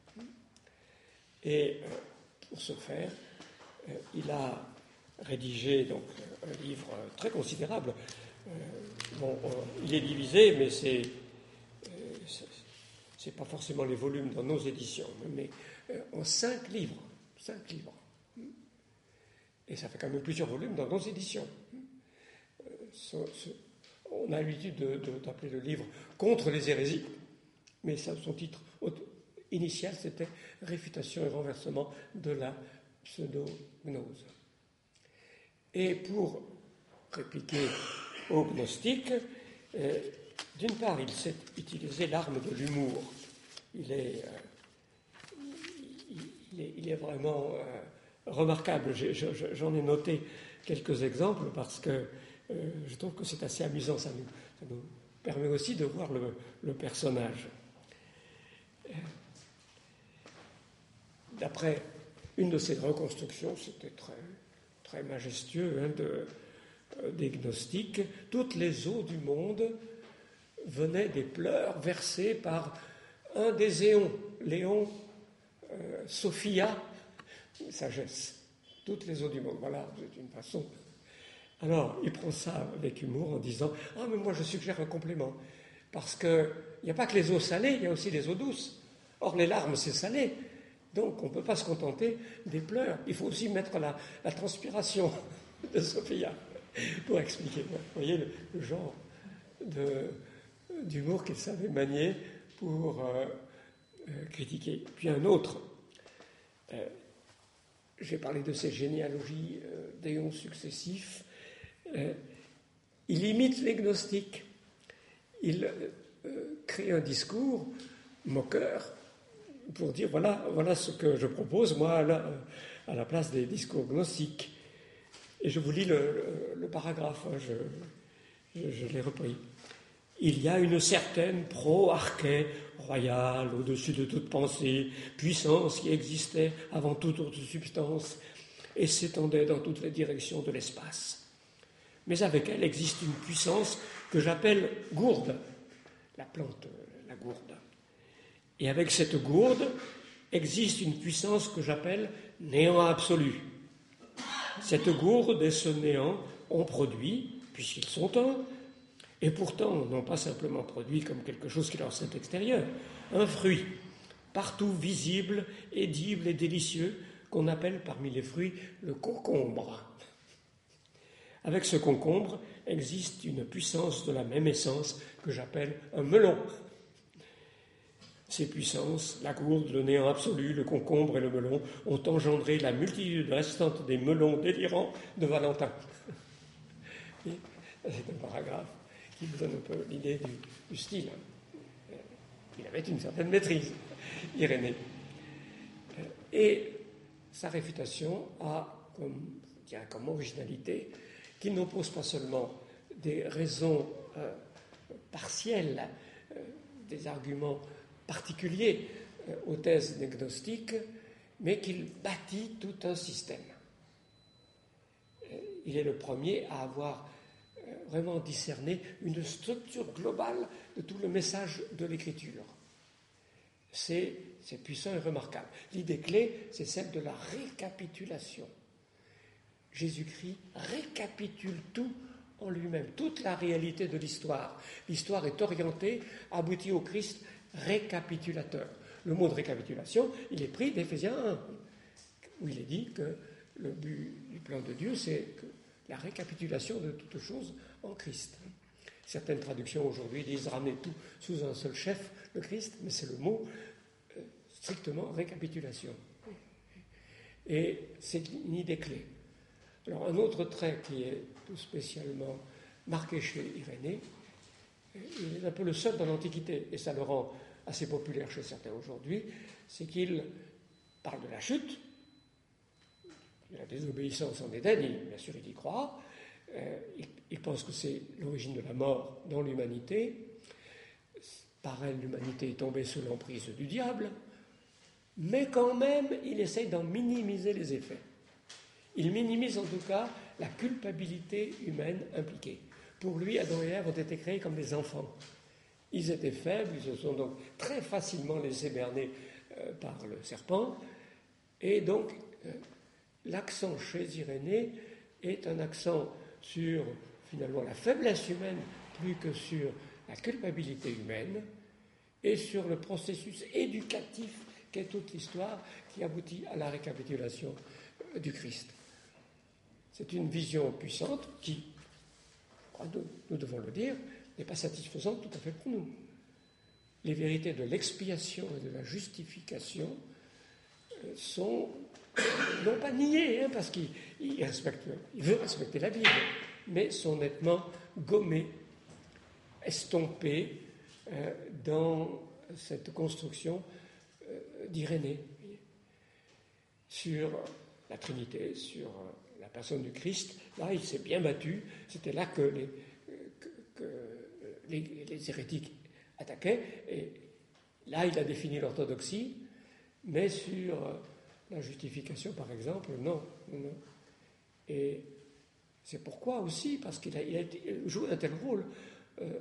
Et euh, pour ce faire, euh, il a rédigé donc, un livre très considérable. Euh, bon, euh, il est divisé, mais c'est, euh, c'est, c'est pas forcément les volumes dans nos éditions, mais euh, en cinq livres. Cinq livres. Et ça fait quand même plusieurs volumes dans nos éditions. Euh, ce, ce, on a l'habitude de, de, d'appeler le livre « Contre les hérésies », mais ça, son titre initial, c'était « Réfutation et renversement de la pseudognose ». Et pour répliquer aux gnostiques, euh, d'une part, il sait utiliser l'arme de l'humour. Il est, euh, il, est, il est vraiment euh, remarquable. Je, je, j'en ai noté quelques exemples parce que euh, je trouve que c'est assez amusant. Ça nous, ça nous permet aussi de voir le, le personnage. Euh, d'après une de ses reconstructions, c'était très... très majestueux, hein, de, euh, des gnostiques, toutes les eaux du monde venaient des pleurs versés par un des éons, Léon euh, Sophia, sagesse, toutes les eaux du monde. Voilà, c'est une façon. Alors, il prend ça avec humour en disant « Ah, mais moi je suggère un complément, parce qu'il n'y a pas que les eaux salées, il y a aussi les eaux douces. Or, les larmes, c'est salé. Donc, on ne peut pas se contenter des pleurs. Il faut aussi mettre la, la transpiration de Sophia pour expliquer. Vous voyez le, le genre de, d'humour qu'il savait manier pour euh, euh, critiquer. Puis un autre, euh, j'ai parlé de ces généalogies euh, d'éons successifs. Euh, il imite les gnostiques. Il euh, crée un discours moqueur pour dire voilà, voilà ce que je propose, moi, à la, à la place des discours gnostiques. Et je vous lis le, le, le paragraphe, hein, je, je, je l'ai repris. Il y a une certaine pro-arché royale, au-dessus de toute pensée, puissance qui existait avant toute autre substance et s'étendait dans toutes les directions de l'espace. Mais avec elle existe une puissance que j'appelle gourde, la plante, la gourde. Et avec cette gourde existe une puissance que j'appelle néant absolu. Cette gourde et ce néant ont produit, puisqu'ils sont un, et pourtant n'ont pas simplement produit comme quelque chose qui leur est extérieur, un fruit, partout visible, édible et délicieux, qu'on appelle parmi les fruits le concombre. Avec ce concombre existe une puissance de la même essence que j'appelle un melon. Ces puissances, la gourde, le néant absolu, le concombre et le melon, ont engendré la multitude restante des melons délirants de Valentin. Et c'est un paragraphe qui vous donne un peu l'idée du, du style. Il avait une certaine maîtrise, Irénée. Et sa réfutation a comme, tiens, comme originalité qu'il n'oppose pas seulement des raisons euh, partielles, euh, des arguments particulier euh, aux thèses des gnostiques, mais qu'il bâtit tout un système. Euh, il est le premier à avoir euh, vraiment discerné une structure globale de tout le message de l'écriture. C'est, c'est puissant et remarquable. L'idée clé, c'est celle de la récapitulation. Jésus-Christ récapitule tout en lui-même, toute la réalité de l'histoire. L'histoire est orientée, aboutit au Christ récapitulateur. Le mot de récapitulation, il est pris d'Éphésiens un, où il est dit que le but du plan de Dieu, c'est que la récapitulation de toutes choses en Christ. Certaines traductions aujourd'hui disent ramener tout sous un seul chef, le Christ, mais c'est le mot euh, strictement récapitulation. Et c'est une idée clé. Alors un autre trait qui est tout spécialement marqué chez Irénée, il est un peu le seul dans l'Antiquité, et ça le rend assez populaire chez certains aujourd'hui, c'est qu'il parle de la chute, de la désobéissance en Éden, il, bien sûr il y croit, euh, il, il pense que c'est l'origine de la mort dans l'humanité, par elle l'humanité est tombée sous l'emprise du diable, mais quand même il essaye d'en minimiser les effets. Il minimise en tout cas la culpabilité humaine impliquée. Pour lui, Adam et Ève ont été créés comme des enfants. Ils étaient faibles, ils se sont donc très facilement laissés berner euh, par le serpent, et donc euh, l'accent chez Irénée est un accent sur finalement la faiblesse humaine plus que sur la culpabilité humaine et sur le processus éducatif qu'est toute l'histoire qui aboutit à la récapitulation du Christ. C'est une vision puissante qui, je crois, nous, nous devons le dire, n'est pas satisfaisante tout à fait pour nous. Les vérités de l'expiation et de la justification sont non pas niées, hein, parce qu'il il respecte, il veut respecter la Bible, mais sont nettement gommées, estompées euh, dans cette construction euh, d'Irénée sur la Trinité, sur la personne du Christ. Là, il s'est bien battu. C'était là que les, que, que les, les hérétiques attaquaient. Et là, il a défini l'orthodoxie, mais sur la justification, par exemple, non. non. Et c'est pourquoi aussi, parce qu'il a, il a joué un tel rôle, euh,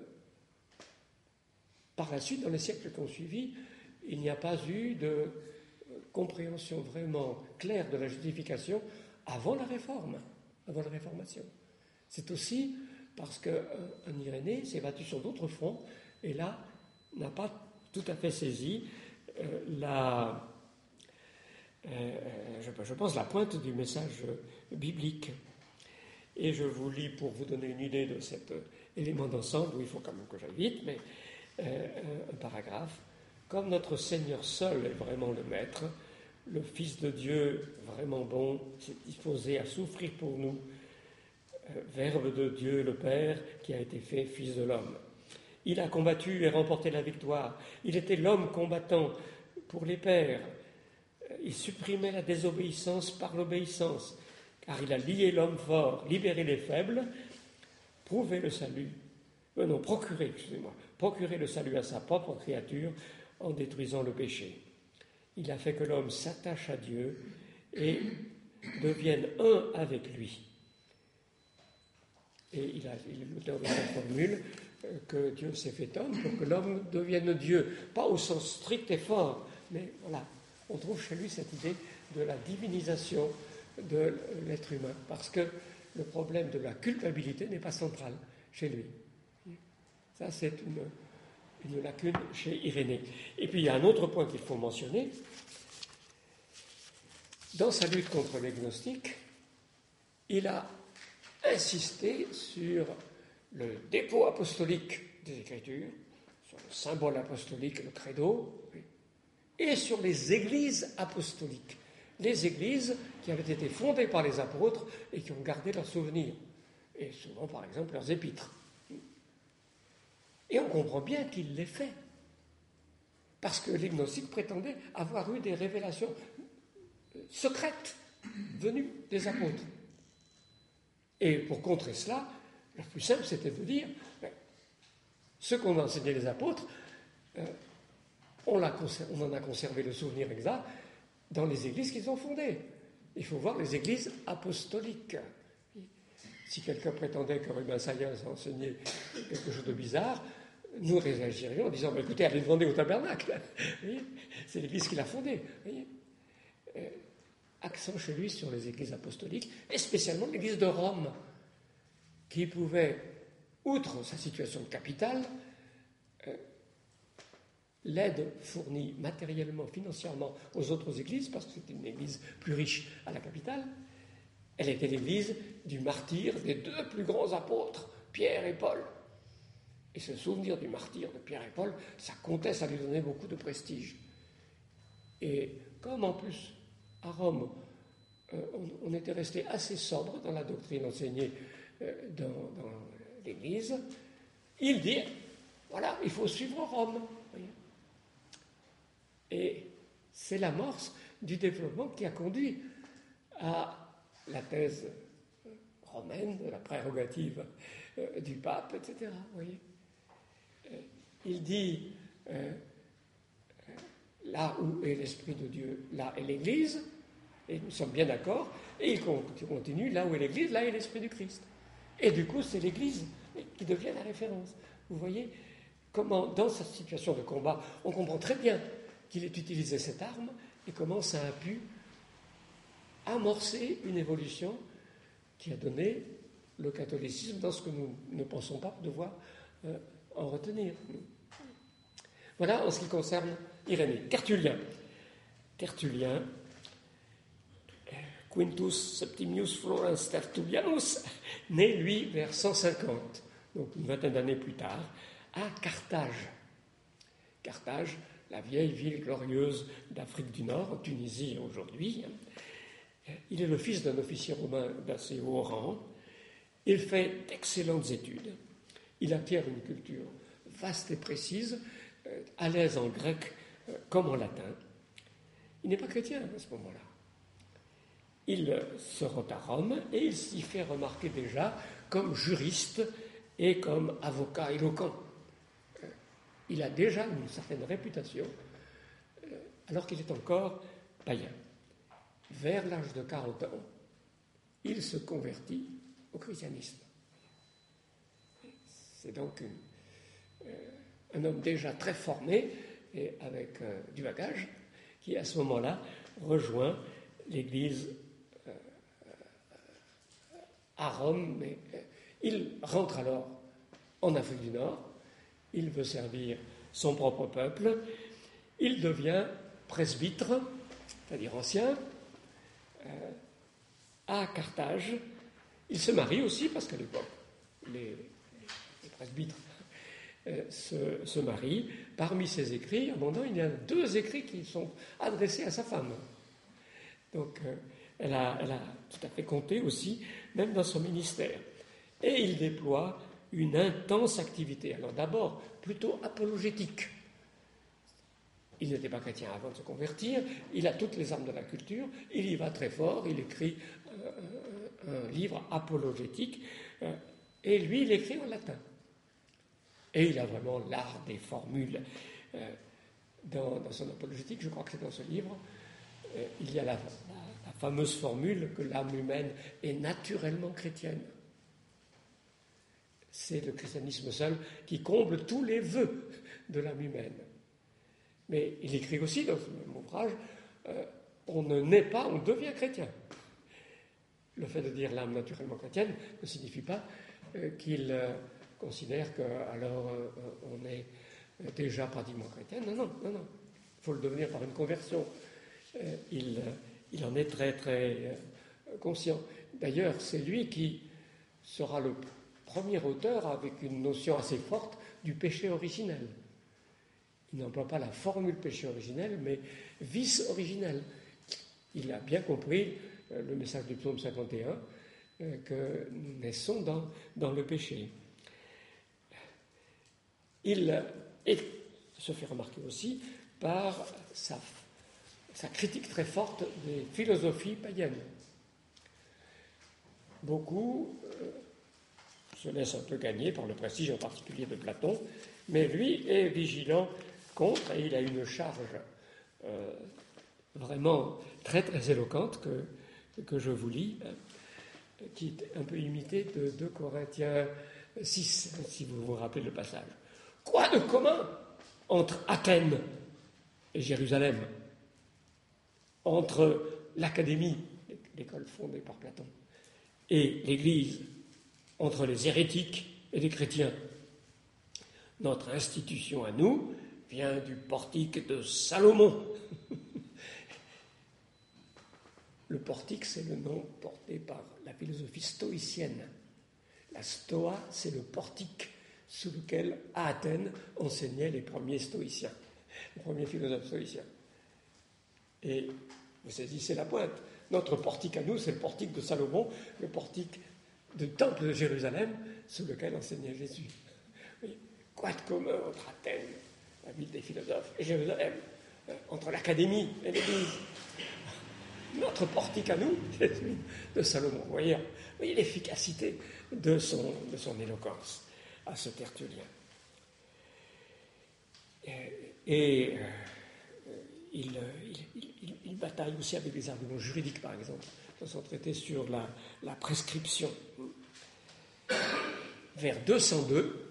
par la suite, dans les siècles qui ont suivi, il n'y a pas eu de compréhension vraiment claire de la justification avant la Réforme, avant la Réformation. C'est aussi parce qu'un Irénée s'est battu sur d'autres fronts et là n'a pas tout à fait saisi euh, la, euh, je, je pense, la pointe du message biblique. Et je vous lis pour vous donner une idée de cet élément d'ensemble, où il faut quand même que j'aille vite, mais euh, un paragraphe. Comme notre Seigneur seul est vraiment le Maître, le Fils de Dieu, vraiment bon, s'est disposé à souffrir pour nous, euh, Verbe de Dieu le Père, qui a été fait Fils de l'homme. Il a combattu et remporté la victoire. Il était l'homme combattant pour les pères. Il supprimait la désobéissance par l'obéissance, car il a lié l'homme fort, libéré les faibles, prouvé le salut, euh, non, procuré, excusez-moi, procuré le salut à sa propre créature en détruisant le péché. Il a fait que l'homme s'attache à Dieu et devienne un avec lui. Et il a, il est l'auteur de cette formule euh, que Dieu s'est fait homme pour que l'homme devienne Dieu, pas au sens strict et fort, mais voilà, on trouve chez lui cette idée de la divinisation de l'être humain, parce que le problème de la culpabilité n'est pas central chez lui. Ça, c'est une, une lacune chez Irénée. Et puis, il y a un autre point qu'il faut mentionner. Dans sa lutte contre les gnostiques, il a insisté sur le dépôt apostolique des Écritures, sur le symbole apostolique, le credo, et sur les églises apostoliques. Les églises qui avaient été fondées par les apôtres et qui ont gardé leurs souvenirs, et souvent, par exemple, leurs épîtres. Et on comprend bien qu'il les fait, parce que les gnostiques prétendaient avoir eu des révélations secrètes venues des apôtres. Et pour contrer cela, le plus simple, c'était de dire, ben, ce qu'ont enseigné les apôtres, euh, on, l'a conservé, on en a conservé le souvenir exact dans les églises qu'ils ont fondées. Il faut voir les églises apostoliques. Si quelqu'un prétendait que Rubens Sayas a enseigné quelque chose de bizarre, nous réagirions en disant, bah, écoutez, allez demander au tabernacle. C'est l'église qui l'a fondée. Euh, accent chez lui sur les églises apostoliques, et spécialement l'église de Rome, qui pouvait, outre sa situation de capitale, euh, l'aide fournie matériellement, financièrement aux autres églises, parce que c'était une église plus riche à la capitale, elle était l'église du martyre des deux plus grands apôtres, Pierre et Paul. Et ce souvenir du martyre de Pierre et Paul, ça comptait, ça lui donnait beaucoup de prestige. Et comme en plus, à Rome, euh, on, on était resté assez sobre dans la doctrine enseignée euh, dans, dans l'Église, il dit, voilà, il faut suivre Rome. Et c'est l'amorce du développement qui a conduit à la thèse romaine de la prérogative euh, du pape, et cetera. Vous voyez, euh, il dit euh, là où est l'Esprit de Dieu, là est l'Église, et nous sommes bien d'accord, et il continue, là où est l'Église, là est l'Esprit du Christ. Et du coup, c'est l'Église qui devient la référence. Vous voyez comment, dans cette situation de combat, on comprend très bien qu'il ait utilisé cette arme, et comment ça a pu amorcer une évolution qui a donné le catholicisme dans ce que nous ne pensons pas devoir euh, en retenir. Voilà en ce qui concerne Irénée. Tertullien. Tertullien, Quintus Septimius Florens Tertullianus, né, lui, vers cent cinquante, donc une vingtaine d'années plus tard, à Carthage. Carthage, la vieille ville glorieuse d'Afrique du Nord, en Tunisie aujourd'hui. Il est le fils d'un officier romain d'assez haut rang. Il fait d'excellentes études. Il acquiert une culture vaste et précise, euh, à l'aise en grec euh, comme en latin. Il n'est pas chrétien à ce moment-là. Il euh, se rend à Rome et il s'y fait remarquer déjà comme juriste et comme avocat éloquent. Euh, il a déjà une certaine réputation euh, alors qu'il est encore païen. Vers l'âge de quarante ans, il se convertit au christianisme. C'est donc une, euh, un homme déjà très formé et avec euh, du bagage qui, à ce moment-là, rejoint l'Église euh, à Rome. Mais, euh, il rentre alors en Afrique du Nord, il veut servir son propre peuple, il devient presbytre, c'est-à-dire ancien, euh, à Carthage. Il se marie aussi, parce qu'à l'époque, les, les presbytres euh, se, se marient. Parmi ses écrits, abondants, il y a deux écrits qui sont adressés à sa femme. Donc, euh, elle, a, elle a tout à fait compté aussi, même dans son ministère. Et il déploie une intense activité. Alors d'abord, plutôt apologétique. Il n'était pas chrétien avant de se convertir, il a toutes les armes de la culture, il y va très fort, il écrit euh, un livre apologétique, euh, et lui, il écrit en latin. Et il a vraiment l'art des formules. Euh, dans, dans son apologétique, je crois que c'est dans ce livre, euh, il y a la, la, la fameuse formule que l'âme humaine est naturellement chrétienne. C'est le christianisme seul qui comble tous les vœux de l'âme humaine. Mais il écrit aussi dans ce même ouvrage, euh, on ne naît pas, on devient chrétien. Le fait de dire l'âme naturellement chrétienne ne signifie pas euh, qu'il euh, considère qu'alors euh, on est déjà pratiquement chrétien. Non, non, non, non. Il faut le devenir par une conversion. Euh, il, euh, il en est très, très euh, conscient. D'ailleurs, c'est lui qui sera le premier auteur avec une notion assez forte du péché originel. Il n'emploie pas la formule péché originel, mais vice originel. Il a bien compris euh, le message du psaume cinquante et un, euh, que nous naissons dans, dans le péché. Il euh, et, se fait remarquer aussi par sa, sa critique très forte des philosophies païennes. Beaucoup euh, se laissent un peu gagner par le prestige en particulier de Platon, mais lui est vigilant contre, et il a une charge euh, vraiment très très éloquente que, que je vous lis, euh, qui est un peu imitée de deux Corinthiens six, si vous vous rappelez le passage. Quoi de commun entre Athènes et Jérusalem, entre l'Académie, l'école fondée par Platon, et l'Église, entre les hérétiques et les chrétiens? Notre institution à nous vient du portique de Salomon. Le portique, c'est le nom porté par la philosophie stoïcienne. La stoa, c'est le portique sous lequel, à Athènes, enseignaient les premiers stoïciens, les premiers philosophes stoïciens. Et vous saisissez la pointe. Notre portique à nous, c'est le portique de Salomon, le portique du temple de Jérusalem, sous lequel enseignait Jésus. Oui. Quoi de commun entre Athènes, la ville des philosophes, et Jérusalem, entre l'Académie et l'Église? Notre portique à nous, c'est celui de Salomon. Vous voyez, vous voyez l'efficacité de son, de son éloquence à ce Tertullien. Et euh, il, il, il, il bataille aussi avec des arguments juridiques, par exemple, dans son traité sur la, la prescription. Vers deux cent deux,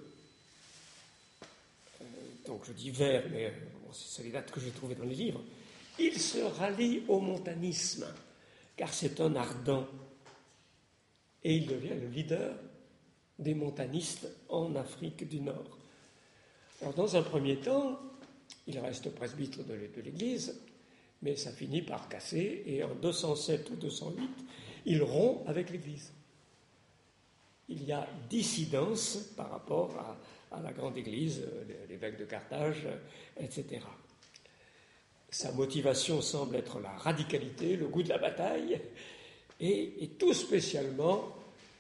euh, donc je dis vers, mais bon, c'est les dates que j'ai trouvées dans les livres, il se rallie au montanisme, car c'est un ardent, et il devient le leader des montanistes en Afrique du Nord. Alors, dans un premier temps, il reste presbytre de l'Église, mais ça finit par casser, et en deux cent sept ou deux cent huit, il rompt avec l'Église. Il y a dissidence par rapport à, à la grande Église, l'évêque de Carthage, et cetera. Sa motivation semble être la radicalité, le goût de la bataille, et, et tout spécialement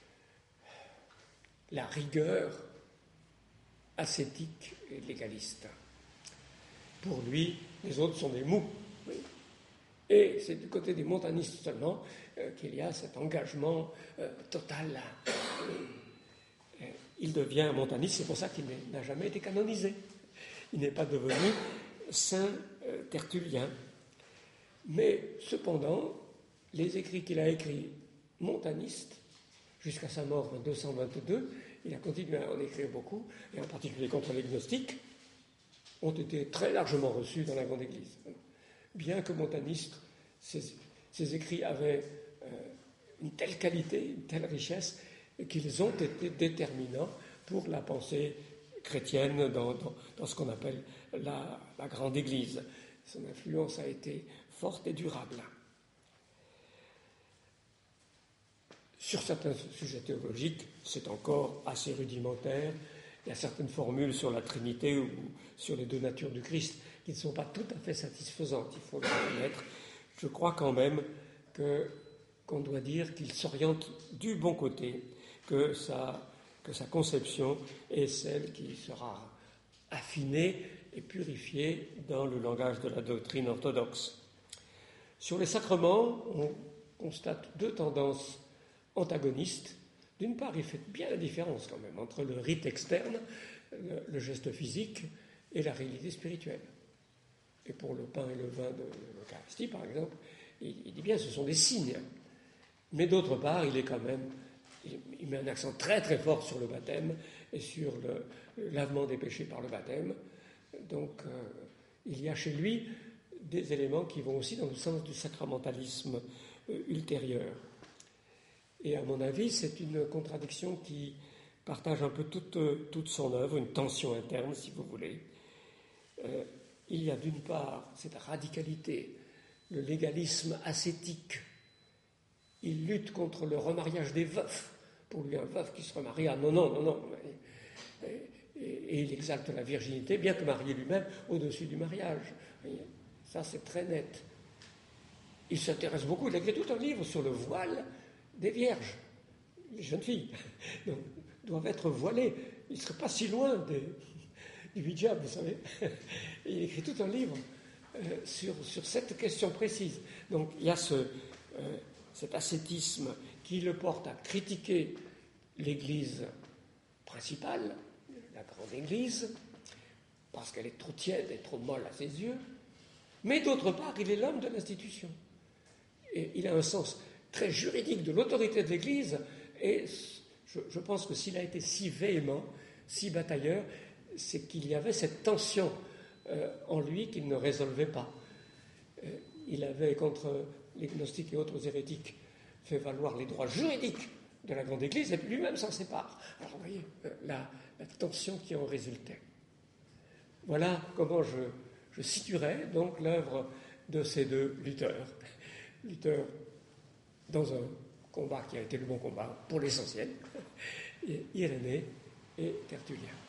la rigueur ascétique et légaliste. Pour lui, les autres sont des mous. Oui. Et c'est du côté des montanistes seulement euh, qu'il y a cet engagement euh, total. Euh, il devient montaniste, c'est pour ça qu'il n'a jamais été canonisé. Il n'est pas devenu saint euh, Tertullien. Mais cependant, les écrits qu'il a écrits montanistes, jusqu'à sa mort en deux cent vingt-deux, il a continué à en écrire beaucoup, et en particulier contre les gnostiques, ont été très largement reçus dans la Grande Église. Bien que montaniste, ses, ses écrits avaient euh, une telle qualité, une telle richesse, qu'ils ont été déterminants pour la pensée chrétienne dans, dans, dans ce qu'on appelle la, la Grande Église. Son influence a été forte et durable. Sur certains sujets théologiques, c'est encore assez rudimentaire. Il y a certaines formules sur la Trinité ou sur les deux natures du Christ qui ne sont pas tout à fait satisfaisantes, il faut le reconnaître. Je crois quand même que, qu'on doit dire qu'il s'oriente du bon côté, que sa, que sa conception est celle qui sera affinée et purifiée dans le langage de la doctrine orthodoxe. Sur les sacrements, on constate deux tendances antagonistes. D'une part, il fait bien la différence quand même entre le rite externe, le, le geste physique, et la réalité spirituelle. Et pour le pain et le vin de l'Eucharistie, par exemple, il, il dit bien ce sont des signes. Mais d'autre part, il est quand même, il, il met un accent très très fort sur le baptême et sur le, le lavement des péchés par le baptême. Donc, euh, il y a chez lui des éléments qui vont aussi dans le sens du sacramentalisme euh, ultérieur. Et à mon avis, c'est une contradiction qui partage un peu toute, toute son œuvre, une tension interne, si vous voulez. Euh, il y a d'une part cette radicalité, le légalisme ascétique. Il lutte contre le remariage des veufs. Pour lui, un veuf qui se remarie, ah non, non, non, non. Et, et, et il exalte la virginité, bien que marié lui-même, au-dessus du mariage. Ça, c'est très net. Il s'intéresse beaucoup, il a écrit tout un livre sur le voile des vierges. Les jeunes filles donc, doivent être voilées. Il ne serait pas si loin des, du hijab, vous savez. Et il écrit tout un livre euh, sur, sur cette question précise. Donc il y a ce, euh, cet ascétisme qui le porte à critiquer l'Église principale, la grande Église, parce qu'elle est trop tiède et trop molle à ses yeux. Mais d'autre part, il est l'homme de l'institution. Et il a un sens très juridique de l'autorité de l'Église, et je, je pense que s'il a été si véhément, si batailleur, c'est qu'il y avait cette tension euh, en lui qu'il ne résolvait pas. Euh, il avait, contre les gnostiques et autres hérétiques, fait valoir les droits juridiques de la grande Église, et puis lui-même s'en sépare. Alors vous voyez, euh, la, la tension qui en résultait. Voilà comment je, je situerais donc l'œuvre de ces deux lutteurs. Lutteurs dans un combat qui a été le bon combat, pour l'essentiel, Irénée et Tertullien.